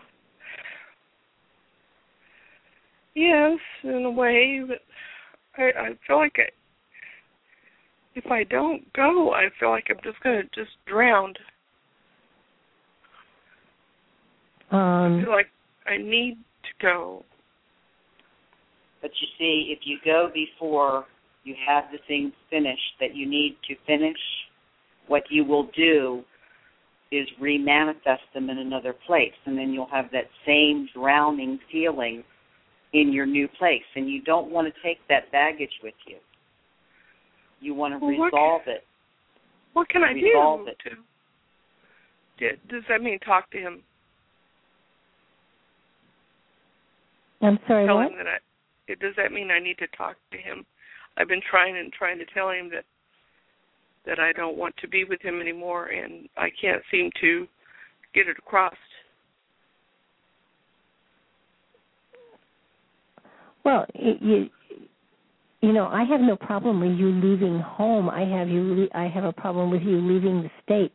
Yes, in a way, but I feel like if I don't go, I feel like I'm just going to drown. I feel like I need to go. But you see, if you go before you have the things finished that you need to finish, what you will do is remanifest them in another place, and then you'll have that same drowning feeling in your new place. And you don't want to take that baggage with you. You want to resolve it. What can I do? Does that mean talk to him? I'm sorry, tell what? him does that mean I need to talk to him? I've been trying to tell him that I don't want to be with him anymore, and I can't seem to get it across. Well, you know, I have no problem with you leaving home. I have a problem with you leaving the state.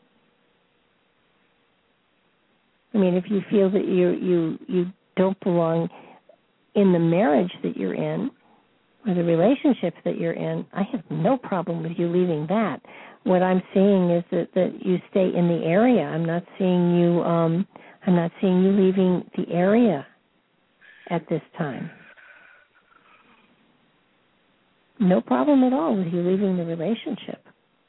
I mean, if you feel that you don't belong in the marriage that you're in or the relationship that you're in, I have no problem with you leaving that. What I'm seeing is that you stay in the area. I'm not seeing you leaving the area at this time. No problem at all with you leaving the relationship.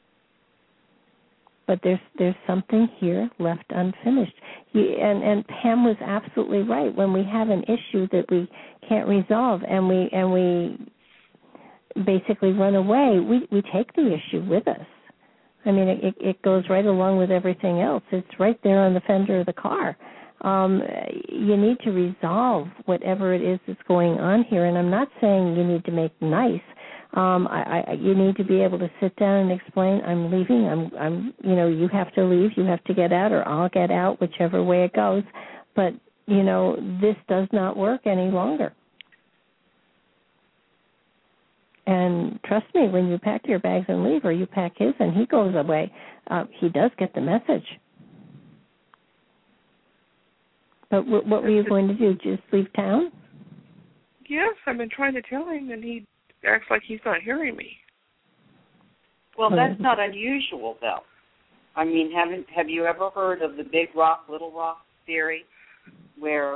But there's something here left unfinished. And Pam was absolutely right. When we have an issue that we can't resolve and we basically run away, we take the issue with us. I mean, it goes right along with everything else. It's right there on the fender of the car. You need to resolve whatever it is that's going on here. And I'm not saying you need to make nice. You need to be able to sit down and explain, I'm leaving, you have to leave, you have to get out, or I'll get out, whichever way it goes. But, this does not work any longer. And trust me, when you pack your bags and leave, or you pack his and he goes away, he does get the message. But what were you going to do, just leave town? Yes, I've been trying to tell him, and he acts like he's not hearing me. Well, that's not unusual, though. I mean, have you ever heard of the big rock, little rock theory, where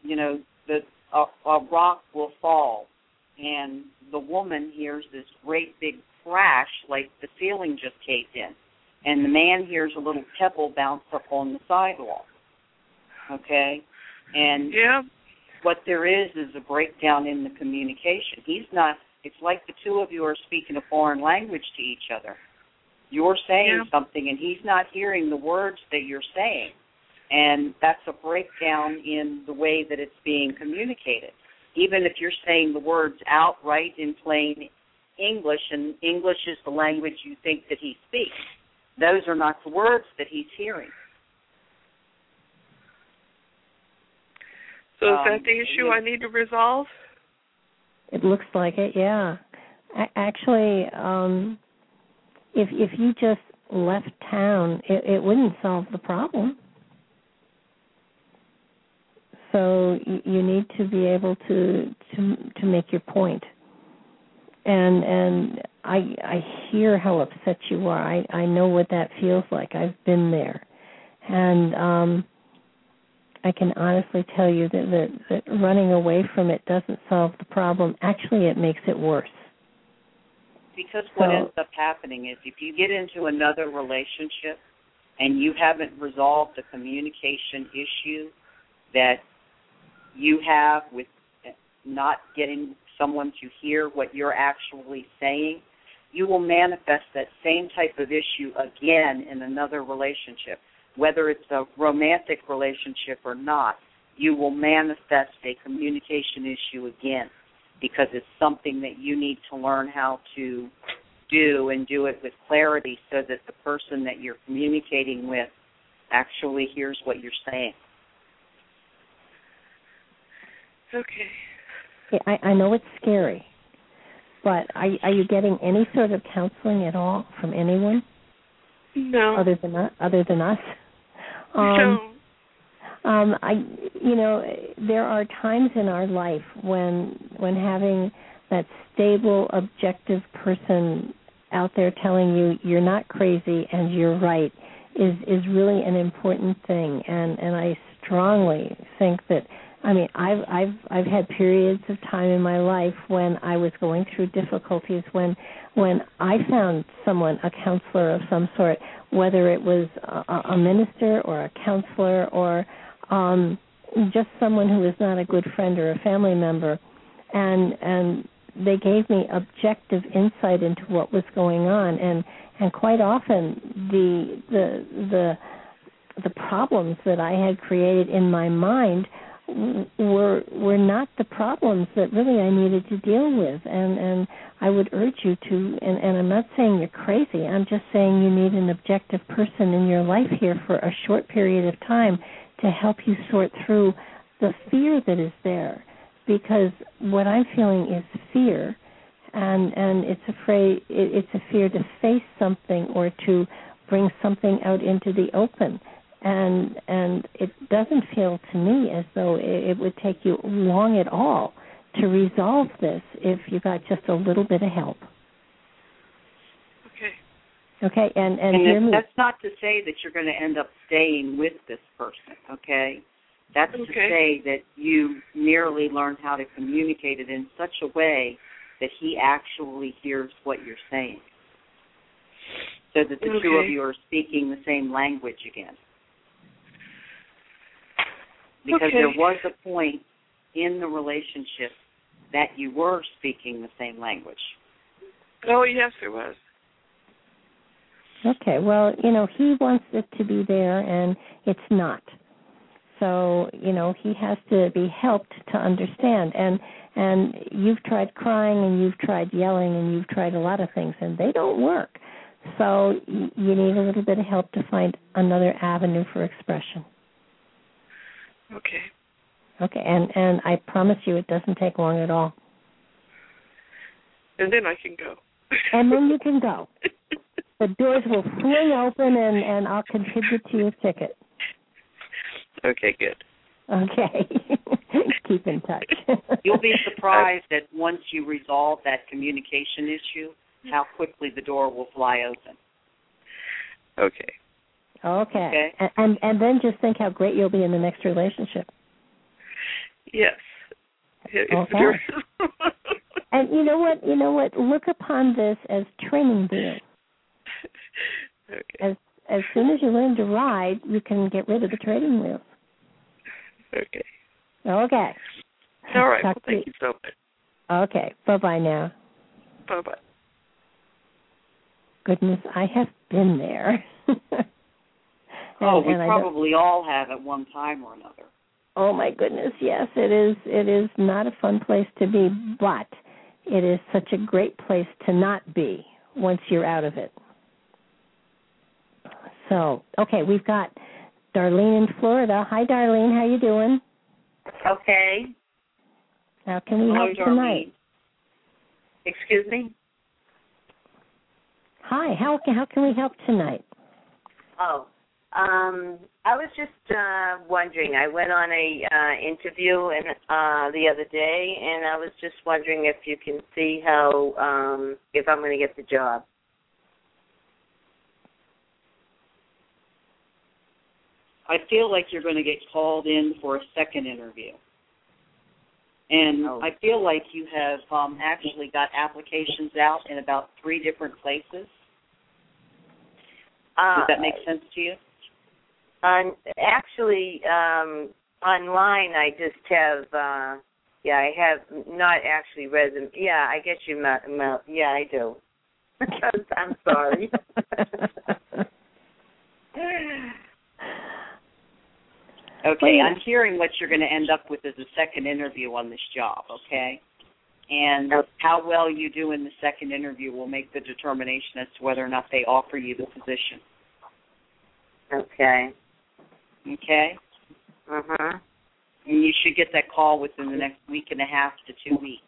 a rock will fall, and the woman hears this great big crash, like the ceiling just caved in, and the man hears a little pebble bounce up on the sidewalk. Okay, and what there is a breakdown in the communication. It's like the two of you are speaking a foreign language to each other. You're saying something, and he's not hearing the words that you're saying. And that's a breakdown in the way that it's being communicated. Even if you're saying the words outright in plain English, and English is the language you think that he speaks, those are not the words that he's hearing. So is that the issue I need to resolve? It looks like it, yeah. Actually, if you just left town, it wouldn't solve the problem. So you need to be able to make your point. And I hear how upset you are. I know what that feels like. I've been there. And I can honestly tell you that running away from it doesn't solve the problem. Actually, it makes it worse. Because what ends up happening is if you get into another relationship and you haven't resolved the communication issue that you have with not getting someone to hear what you're actually saying, you will manifest that same type of issue again in another relationship. Whether it's a romantic relationship or not, you will manifest a communication issue again because it's something that you need to learn how to do and do it with clarity so that the person that you're communicating with actually hears what you're saying. Okay. I know it's scary, but are you getting any sort of counseling at all from anyone? No. Other than us? No. There are times in our life when having that stable, objective person out there telling you you're not crazy and you're right is really an important thing. And I strongly think that, I've had periods of time in my life when I was going through difficulties when I found someone, a counselor of some sort, whether it was a minister or a counselor or just someone who was not a good friend or a family member, and they gave me objective insight into what was going on, and quite often the problems that I had created in my mind were not the problems that really I needed to deal with, and I would urge you to, and I'm not saying you're crazy, I'm just saying you need an objective person in your life here for a short period of time to help you sort through the fear that is there, because what I'm feeling is fear, and it's a fear to face something or to bring something out into the open. And it doesn't feel to me as though it would take you long at all to resolve this if you got just a little bit of help. Okay, and hear me. That's not to say that you're going to end up staying with this person, okay? That's to say that you merely learn how to communicate it in such a way that he actually hears what you're saying, so that the two of you are speaking the same language again. Because there was a point in the relationship that you were speaking the same language. Oh, yes, there was. Okay, well, he wants it to be there, and it's not. So, he has to be helped to understand. And you've tried crying, and you've tried yelling, and you've tried a lot of things, and they don't work. So you need a little bit of help to find another avenue for expression. Okay. Okay, and I promise you it doesn't take long at all. And then I can go. And then you can go. The doors will fling open, and I'll contribute to your ticket. Okay, good. Okay. Keep in touch. You'll be surprised that once you resolve that communication issue, how quickly the door will fly open. Okay. Okay. And then just think how great you'll be in the next relationship. Yes. Okay. And you know what? Look upon this as training wheels. Okay. As soon as you learn to ride, you can get rid of the training wheels. Okay. Okay. All right. Well, thank you so much. Okay. Bye-bye now. Bye-bye. Goodness, I have been there. We probably all have at one time or another. Oh, my goodness, yes. It is not a fun place to be, but it is such a great place to not be once you're out of it. So, okay, we've got Darlene in Florida. Hi, Darlene. How you doing? Okay. How can we help tonight? Excuse me? Hi. How can we help tonight? Oh, I was just wondering. I went on a interview the other day, and I was just wondering if you can see how if I'm going to get the job. I feel like you're going to get called in for a second interview. And I feel like you have actually got applications out in about 3 different places. Does that make sense to you? Actually, online I just have, I have not actually resume. Yeah, I guess you yeah, I do. I'm sorry. Okay, I'm hearing what you're going to end up with is a second interview on this job, okay? And how well you do in the second interview will make the determination as to whether or not they offer you the position. Okay. Okay? Uh-huh. And you should get that call within the next week and a half to 2 weeks.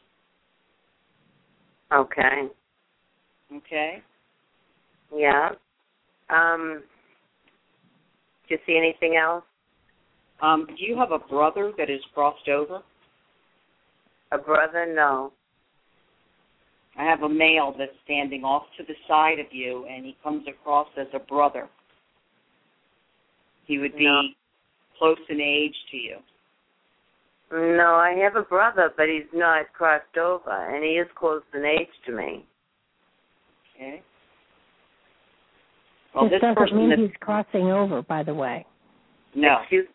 Okay. Okay? Yeah. Do you see anything else? Do you have a brother that is crossed over? A brother? No. I have a male that's standing off to the side of you, and he comes across as a brother. He would be close in age to you. No, I have a brother, but he's not crossed over, and he is close in age to me. Okay. Well, this doesn't mean he's crossing over, by the way. No.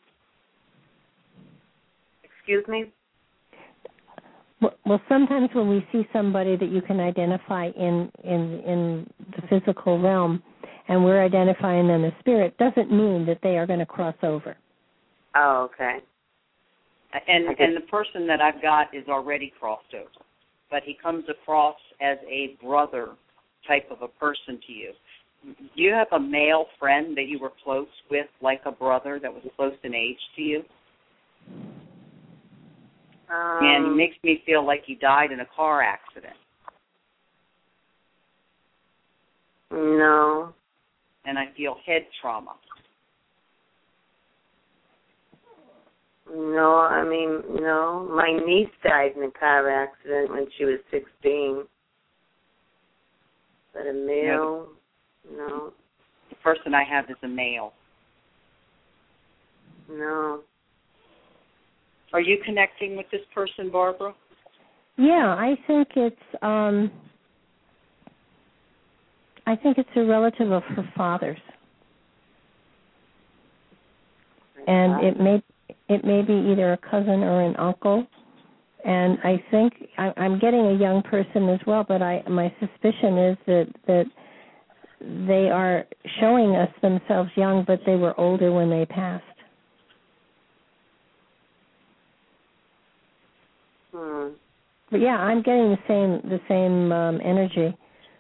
Excuse me? Well, sometimes when we see somebody that you can identify in the physical realm, and we're identifying them as spirit, doesn't mean that they are going to cross over. Oh, okay. And the person that I've got is already crossed over, but he comes across as a brother type of a person to you. Do you have a male friend that you were close with, like a brother that was close in age to you? And he makes me feel like he died in a car accident. No. And I feel head trauma. No. My niece died in a car accident when she was 16. But a male, no. The person I have is a male. No. Are you connecting with this person, Barbara? Yeah, I think it's a relative of her father's. And it may be either a cousin or an uncle. And I think I'm getting a young person as well, but my suspicion is that they are showing us themselves young, but they were older when they passed. But yeah, I'm getting the same energy.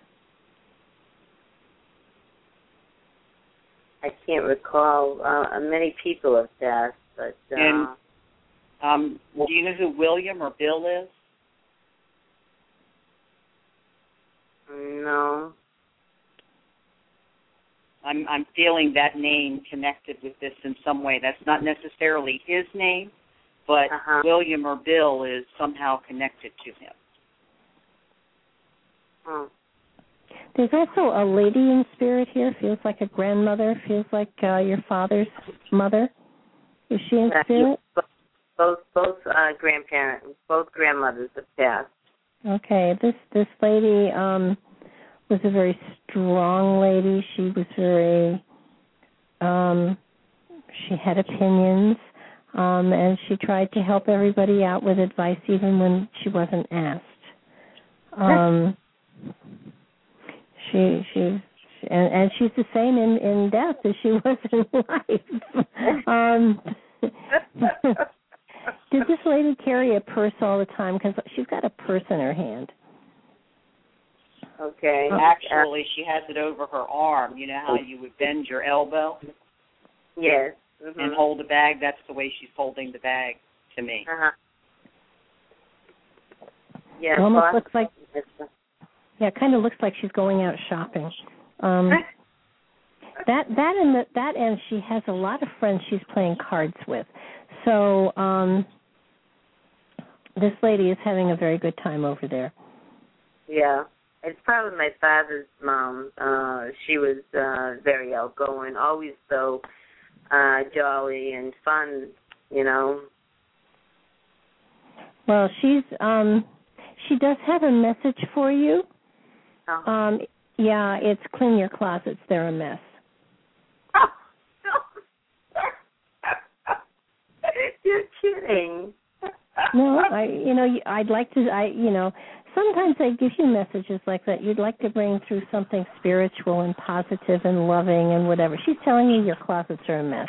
I can't recall. Many people have passed, but. And do you know who William or Bill is? No. I'm feeling that name connected with this in some way. That's not necessarily his name, but William or Bill is somehow connected to him. There's also a lady in spirit here. Feels like a grandmother. Feels like your father's mother. Is she in spirit? Both grandparents, both grandmothers have passed. Okay, this lady was a very strong lady. She was very, she had opinions, and she tried to help everybody out with advice even when she wasn't asked. And she's the same in death as she was in life. Did this lady carry a purse all the time? Because she's got a purse in her hand. Okay. Actually, she has it over her arm. You know how you would bend your elbow? Yes. And hold the bag? That's the way she's holding the bag to me. Yeah. It almost looks like. Yeah, it kind of looks like she's going out shopping. That and she has a lot of friends she's playing cards with. So this lady is having a very good time over there. Yeah. It's probably my father's mom. She was very outgoing, always so jolly and fun, you know. Well, she does have a message for you. Yeah, it's clean your closets. They're a mess. You're kidding. No, I'd like to. Sometimes I give you messages like that. You'd like to bring through something spiritual and positive and loving and whatever. She's telling you your closets are a mess.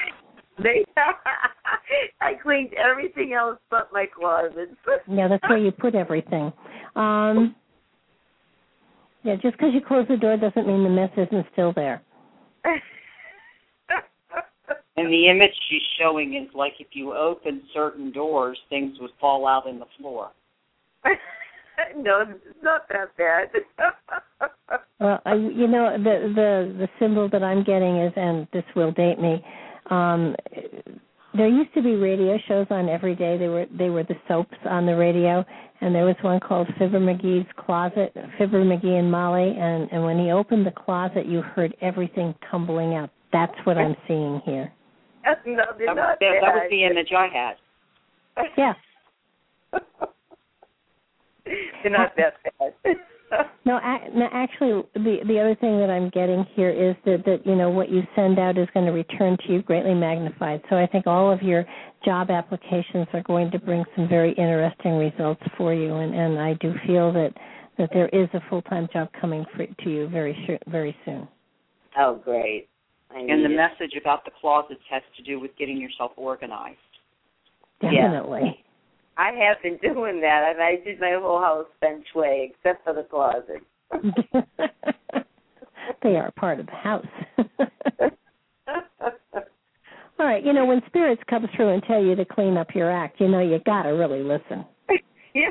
I cleaned everything else but my closets. Yeah, that's where you put everything. Yeah, just because you close the door doesn't mean the mess isn't still there. And the image she's showing is like if you open certain doors, things would fall out in the floor. No, it's not that bad. Well, the symbol that I'm getting is, and this will date me, there used to be radio shows on every day. They were the soaps on the radio, and there was one called Fibber McGee's Closet, Fibber McGee and Molly, and when he opened the closet, you heard everything tumbling out. That's what I'm seeing here. No, they're not that was the image I had. Yeah. They're not that bad. No, actually, the other thing that I'm getting here is that what you send out is going to return to you greatly magnified. So I think all of your job applications are going to bring some very interesting results for you, and I do feel that there is a full-time job coming to you very soon. Oh, great. And the message about the closets has to do with getting yourself organized. Definitely. Yeah. I have been doing that, and I did my whole house feng shui except for the closet. They are part of the house. All right, when spirits come through and tell you to clean up your act, you got to really listen. Yeah,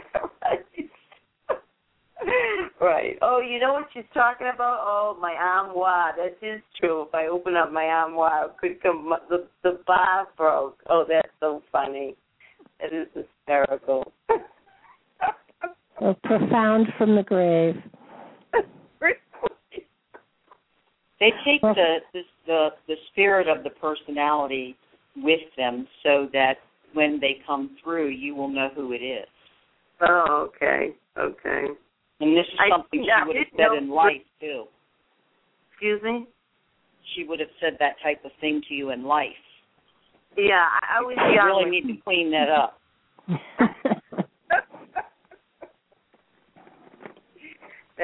right. Oh, you know what she's talking about? Oh, my armoire. That is true. If I open up my armoire, it could come. The bar broke. Oh, that's so funny. It is hysterical. So profound from the grave. They take the spirit of the personality with them so that when they come through, you will know who it is. Oh, okay. Okay. And this is something she would have said in life, too. Excuse me? She would have said that type of thing to you in life. Yeah, I was young. You really need to clean that up.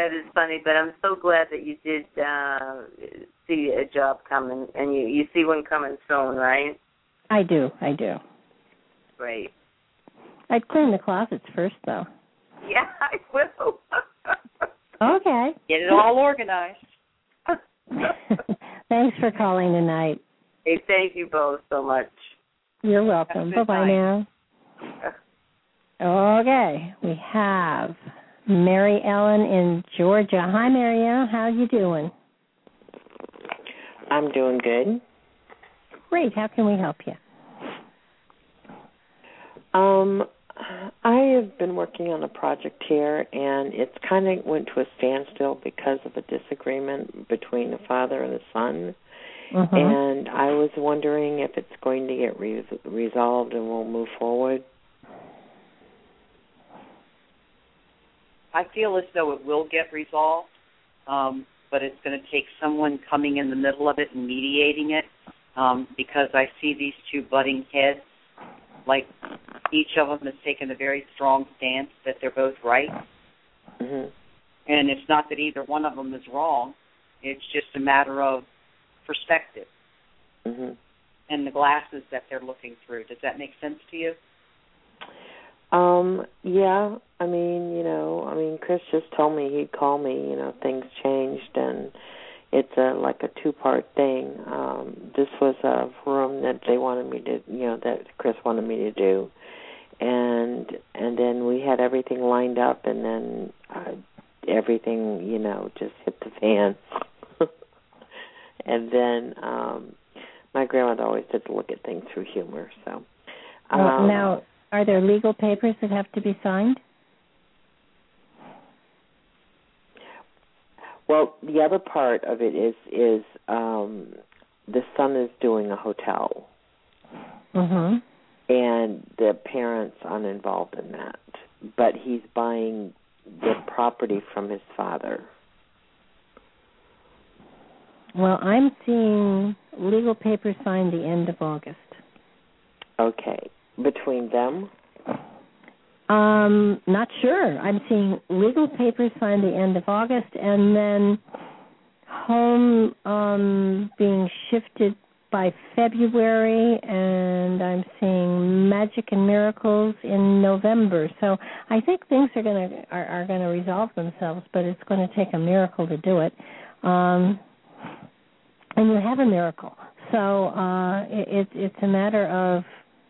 that is funny, but I'm so glad that you did see a job coming, and you see one coming soon, right? I do. Great. I'd clean the closets first, though. Yeah, I will. Okay. Get it all organized. Thanks for calling tonight. Hey, thank you both so much. You're welcome. Bye-bye now. Okay, we have Mary Ellen in Georgia. Hi, Mary Ellen. How you doing? I'm doing good. Great. How can we help you? I have been working on a project here, and it's kind of went to a standstill because of a disagreement between the father and the son. Mm-hmm. And I was wondering if it's going to get resolved and we'll move forward. I feel as though it will get resolved, but it's going to take someone coming in the middle of it and mediating it, because I see these two butting heads, like each of them has taken a very strong stance that they're both right. Mm-hmm. And it's not that either one of them is wrong. It's just a matter of perspective and the glasses that they're looking through. Does that make sense to you? Yeah. I mean, Chris just told me he'd call me. Things changed, and it's like a two-part thing. This was a room that they wanted me to, that Chris wanted me to do, and then we had everything lined up, and then everything, just hit the fan. And then my grandmother always did look at things through humor. So now, are there legal papers that have to be signed? Well, the other part of it is the son is doing a hotel, and the parents aren't involved in that, but he's buying the property from his father. Well, I'm seeing legal papers signed the end of August. Okay. Between them? Not sure. I'm seeing legal papers signed the end of August, and then home being shifted by February, and I'm seeing magic and miracles in November. So I think things are gonna resolve themselves, but it's going to take a miracle to do it. And you have a miracle. So it's a matter of,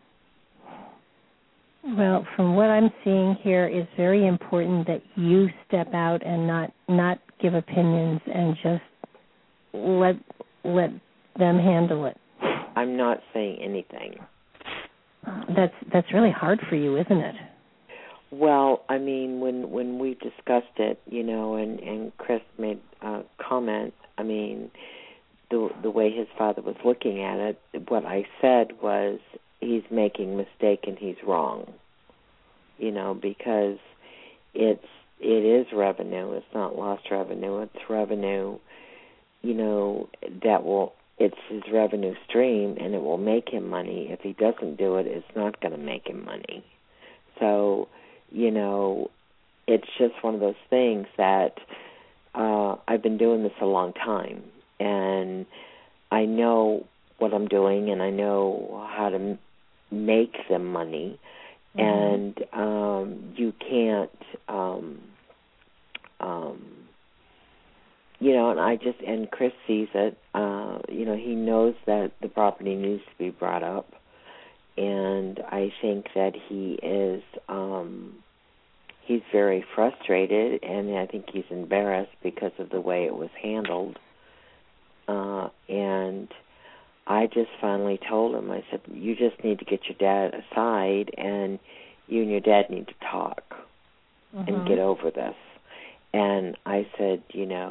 well, from what I'm seeing here, it's very important that you step out and not give opinions and just let them handle it. I'm not saying anything. That's really hard for you, isn't it? Well, I mean, when we discussed it, and Chris made a comment, I mean, the way his father was looking at it, what I said was he's making a mistake and he's wrong. Because it is revenue. It's not lost revenue. It's revenue, it's his revenue stream, and it will make him money. If he doesn't do it, it's not going to make him money. So, it's just one of those things that I've been doing this a long time, and I know what I'm doing, and I know how to make them money, and you can't, and Chris sees it, he knows that the property needs to be brought up, and I think that he is, he's very frustrated, and I think he's embarrassed because of the way it was handled. And I just finally told him, I said, you just need to get your dad aside, and you and your dad need to talk and get over this. And I said,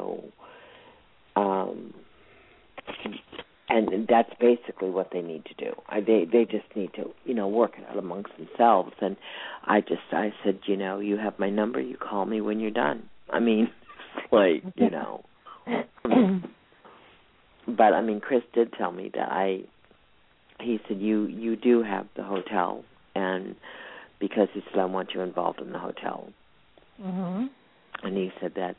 and that's basically what they need to do. They just need to, work it out amongst themselves. And I said, you have my number. You call me when you're done. I mean, like, But, I mean, Chris did tell me that he said, you do have the hotel, and because he said, I want you involved in the hotel. And he said that,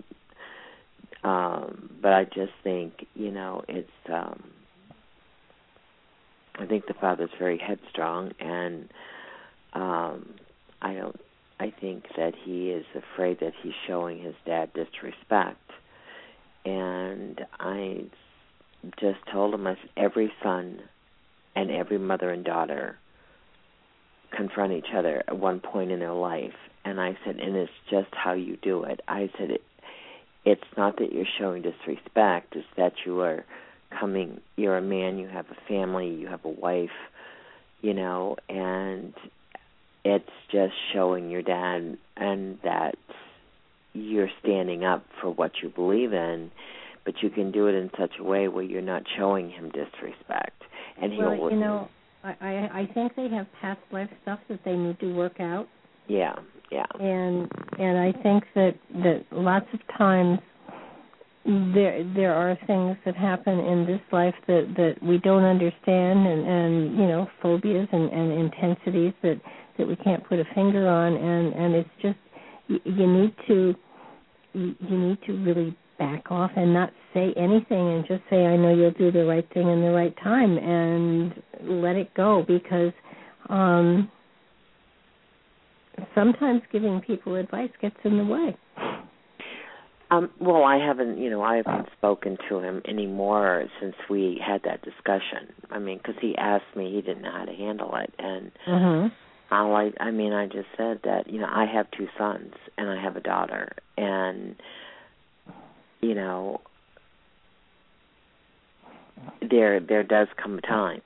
but I just think, it's, I think the father's very headstrong, and I think that he is afraid that he's showing his dad disrespect. And I just told him, I said, every son and every mother and daughter confront each other at one point in their life. And I said, and it's just how you do it. I said, it's not that you're showing disrespect, it's that you're a man, you have a family, you have a wife, and it's just showing your dad and that you're standing up for what you believe in, but you can do it in such a way where you're not showing him disrespect. And he'll I think they have past life stuff that they need to work out. Yeah. And I think that lots of times there are things that happen in this life that we don't understand, and phobias and intensities that we can't put a finger on, and it's just you need to really back off and not say anything and just say, I know you'll do the right thing in the right time, and let it go, because sometimes giving people advice gets in the way. Well, I haven't spoken to him anymore since we had that discussion. I mean, because he asked me, he didn't know how to handle it, and I just said that I have 2 sons and I have a daughter, and there does come a time,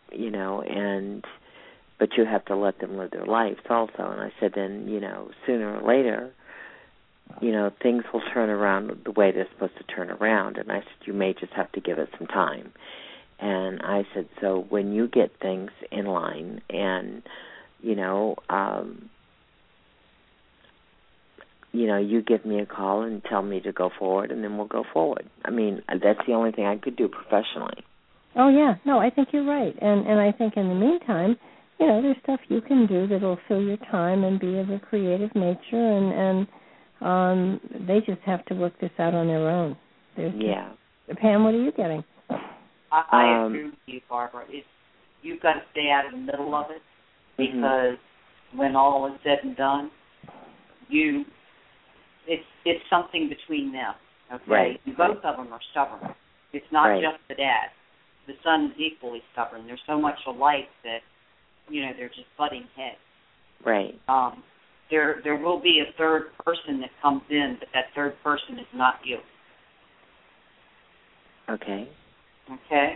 but you have to let them live their lives also. And I said, then sooner or later, things will turn around the way they're supposed to turn around. And I said, you may just have to give it some time. And I said, so when you get things in line and, you give me a call and tell me to go forward, and then we'll go forward. I mean, that's the only thing I could do professionally. Oh, yeah. No, I think you're right. And I think in the meantime, there's stuff you can do that'll fill your time and be of a creative nature, and they just have to work this out on their own. Pam, what are you getting? I agree with you, Barbara. You've got to stay out of the middle of it, because when all is said and done, it's something between them. Okay, right. And both of them are stubborn. It's not just the dad. The son is equally stubborn. There's so much alike that they're just butting heads. Right. There will be a third person that comes in, but that third person is not you. Okay. Okay.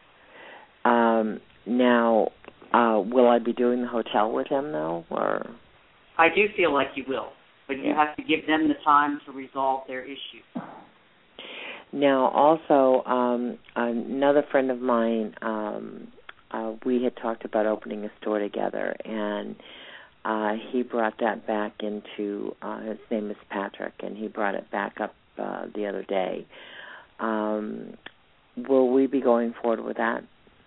Now, will I be doing the hotel with him, though, or? I do feel like you will, but you have to give them the time to resolve their issues. Now, also, another friend of mine, we had talked about opening a store together, and he brought that back into, his name is Patrick, and he brought it back up the other day. Will we be going forward with that?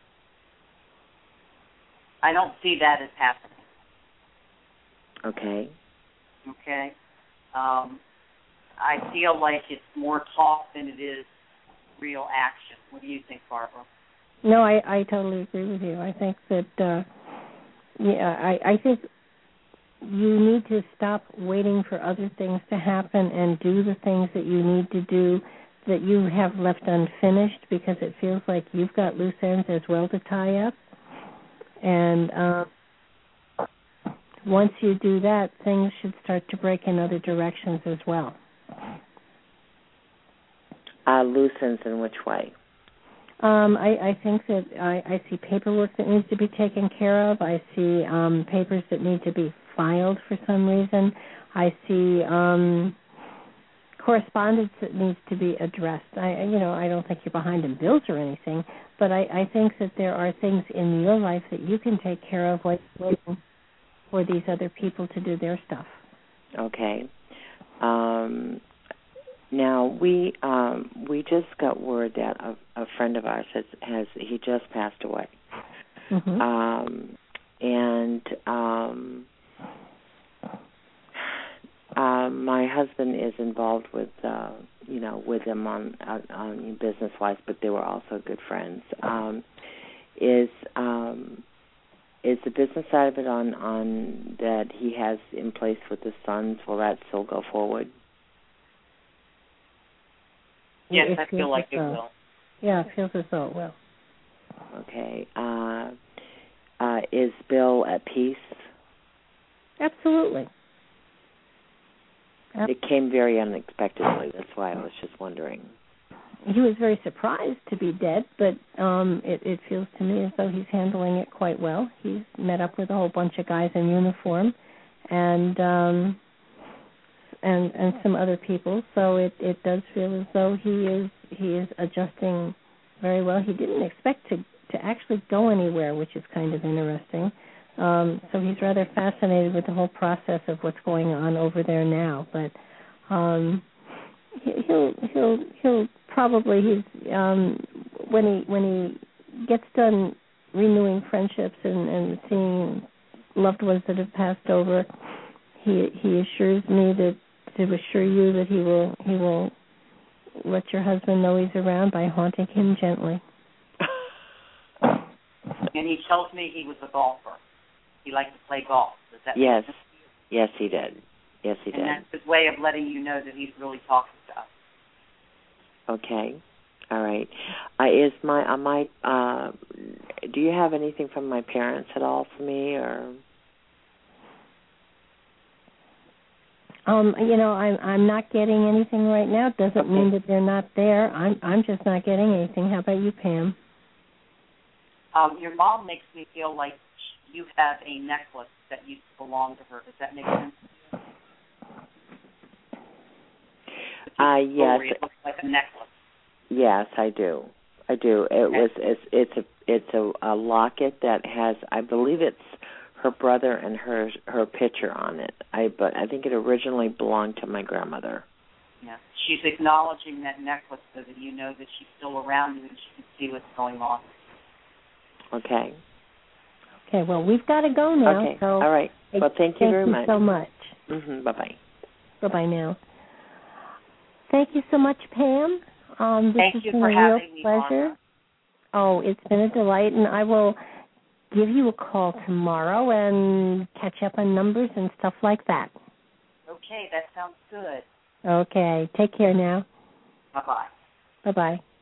I don't see that as happening. Okay. Okay. I feel like it's more talk than it is real action. What do you think, Barbara? No, I totally agree with you. I think that, I think you need to stop waiting for other things to happen and do the things that you need to do that you have left unfinished, because it feels like you've got loose ends as well to tie up. And once you do that, things should start to break in other directions as well. Loose ends in which way? I think that I see paperwork that needs to be taken care of. I see papers that need to be filed for some reason. I see correspondence that needs to be addressed. I don't think you're behind in bills or anything, but I think that there are things in your life that you can take care of while waiting for these other people to do their stuff. Okay. Now we just got word that a friend of ours he just passed away, my husband is involved with with him on business wise, but they were also good friends. Is the business side of it on that he has in place with the sons? Will that still go forward? Yes, I feel like it will. Yeah, it feels as though it will. Okay. Is Bill at peace? Absolutely. It came very unexpectedly. That's why I was just wondering. He was very surprised to be dead, but it feels to me as though he's handling it quite well. He's met up with a whole bunch of guys in uniform, and some other people. So it does feel as though he is adjusting very well. He didn't expect to actually go anywhere, which is kind of interesting. So he's rather fascinated with the whole process of what's going on over there now. But he'll probably when he gets done renewing friendships and seeing loved ones that have passed over, he assures me to assure you that he will let your husband know he's around by haunting him gently. And he tells me he was a golfer. He liked to play golf. Does that yes. make sense? Yes, he did. Yes, he did. And that's his way of letting you know that he's really talking to us. Okay. All right. Do you have anything from my parents at all for me, or? I'm not getting anything right now. It doesn't mean that they're not there. I'm just not getting anything. How about you, Pam? Your mom makes me feel like you have a necklace that used to belong to her. Does that make sense? Yes. It looks like a necklace. Yes, I do. It's a locket that has, I believe it's her brother and her picture on it. But I think it originally belonged to my grandmother. Yeah. She's acknowledging that necklace so that you know that she's still around you and she can see what's going on. Okay. Okay, well, we've got to go now. Okay, so all right. Well, thank you very much. Thank you so much. Mm-hmm. Bye-bye. Bye-bye now. Thank you so much, Pam. Thank you for having me, pleasure. Barbara. Oh, it's been a delight, and I will give you a call tomorrow and catch up on numbers and stuff like that. Okay, that sounds good. Okay, take care now. Bye-bye. Bye-bye.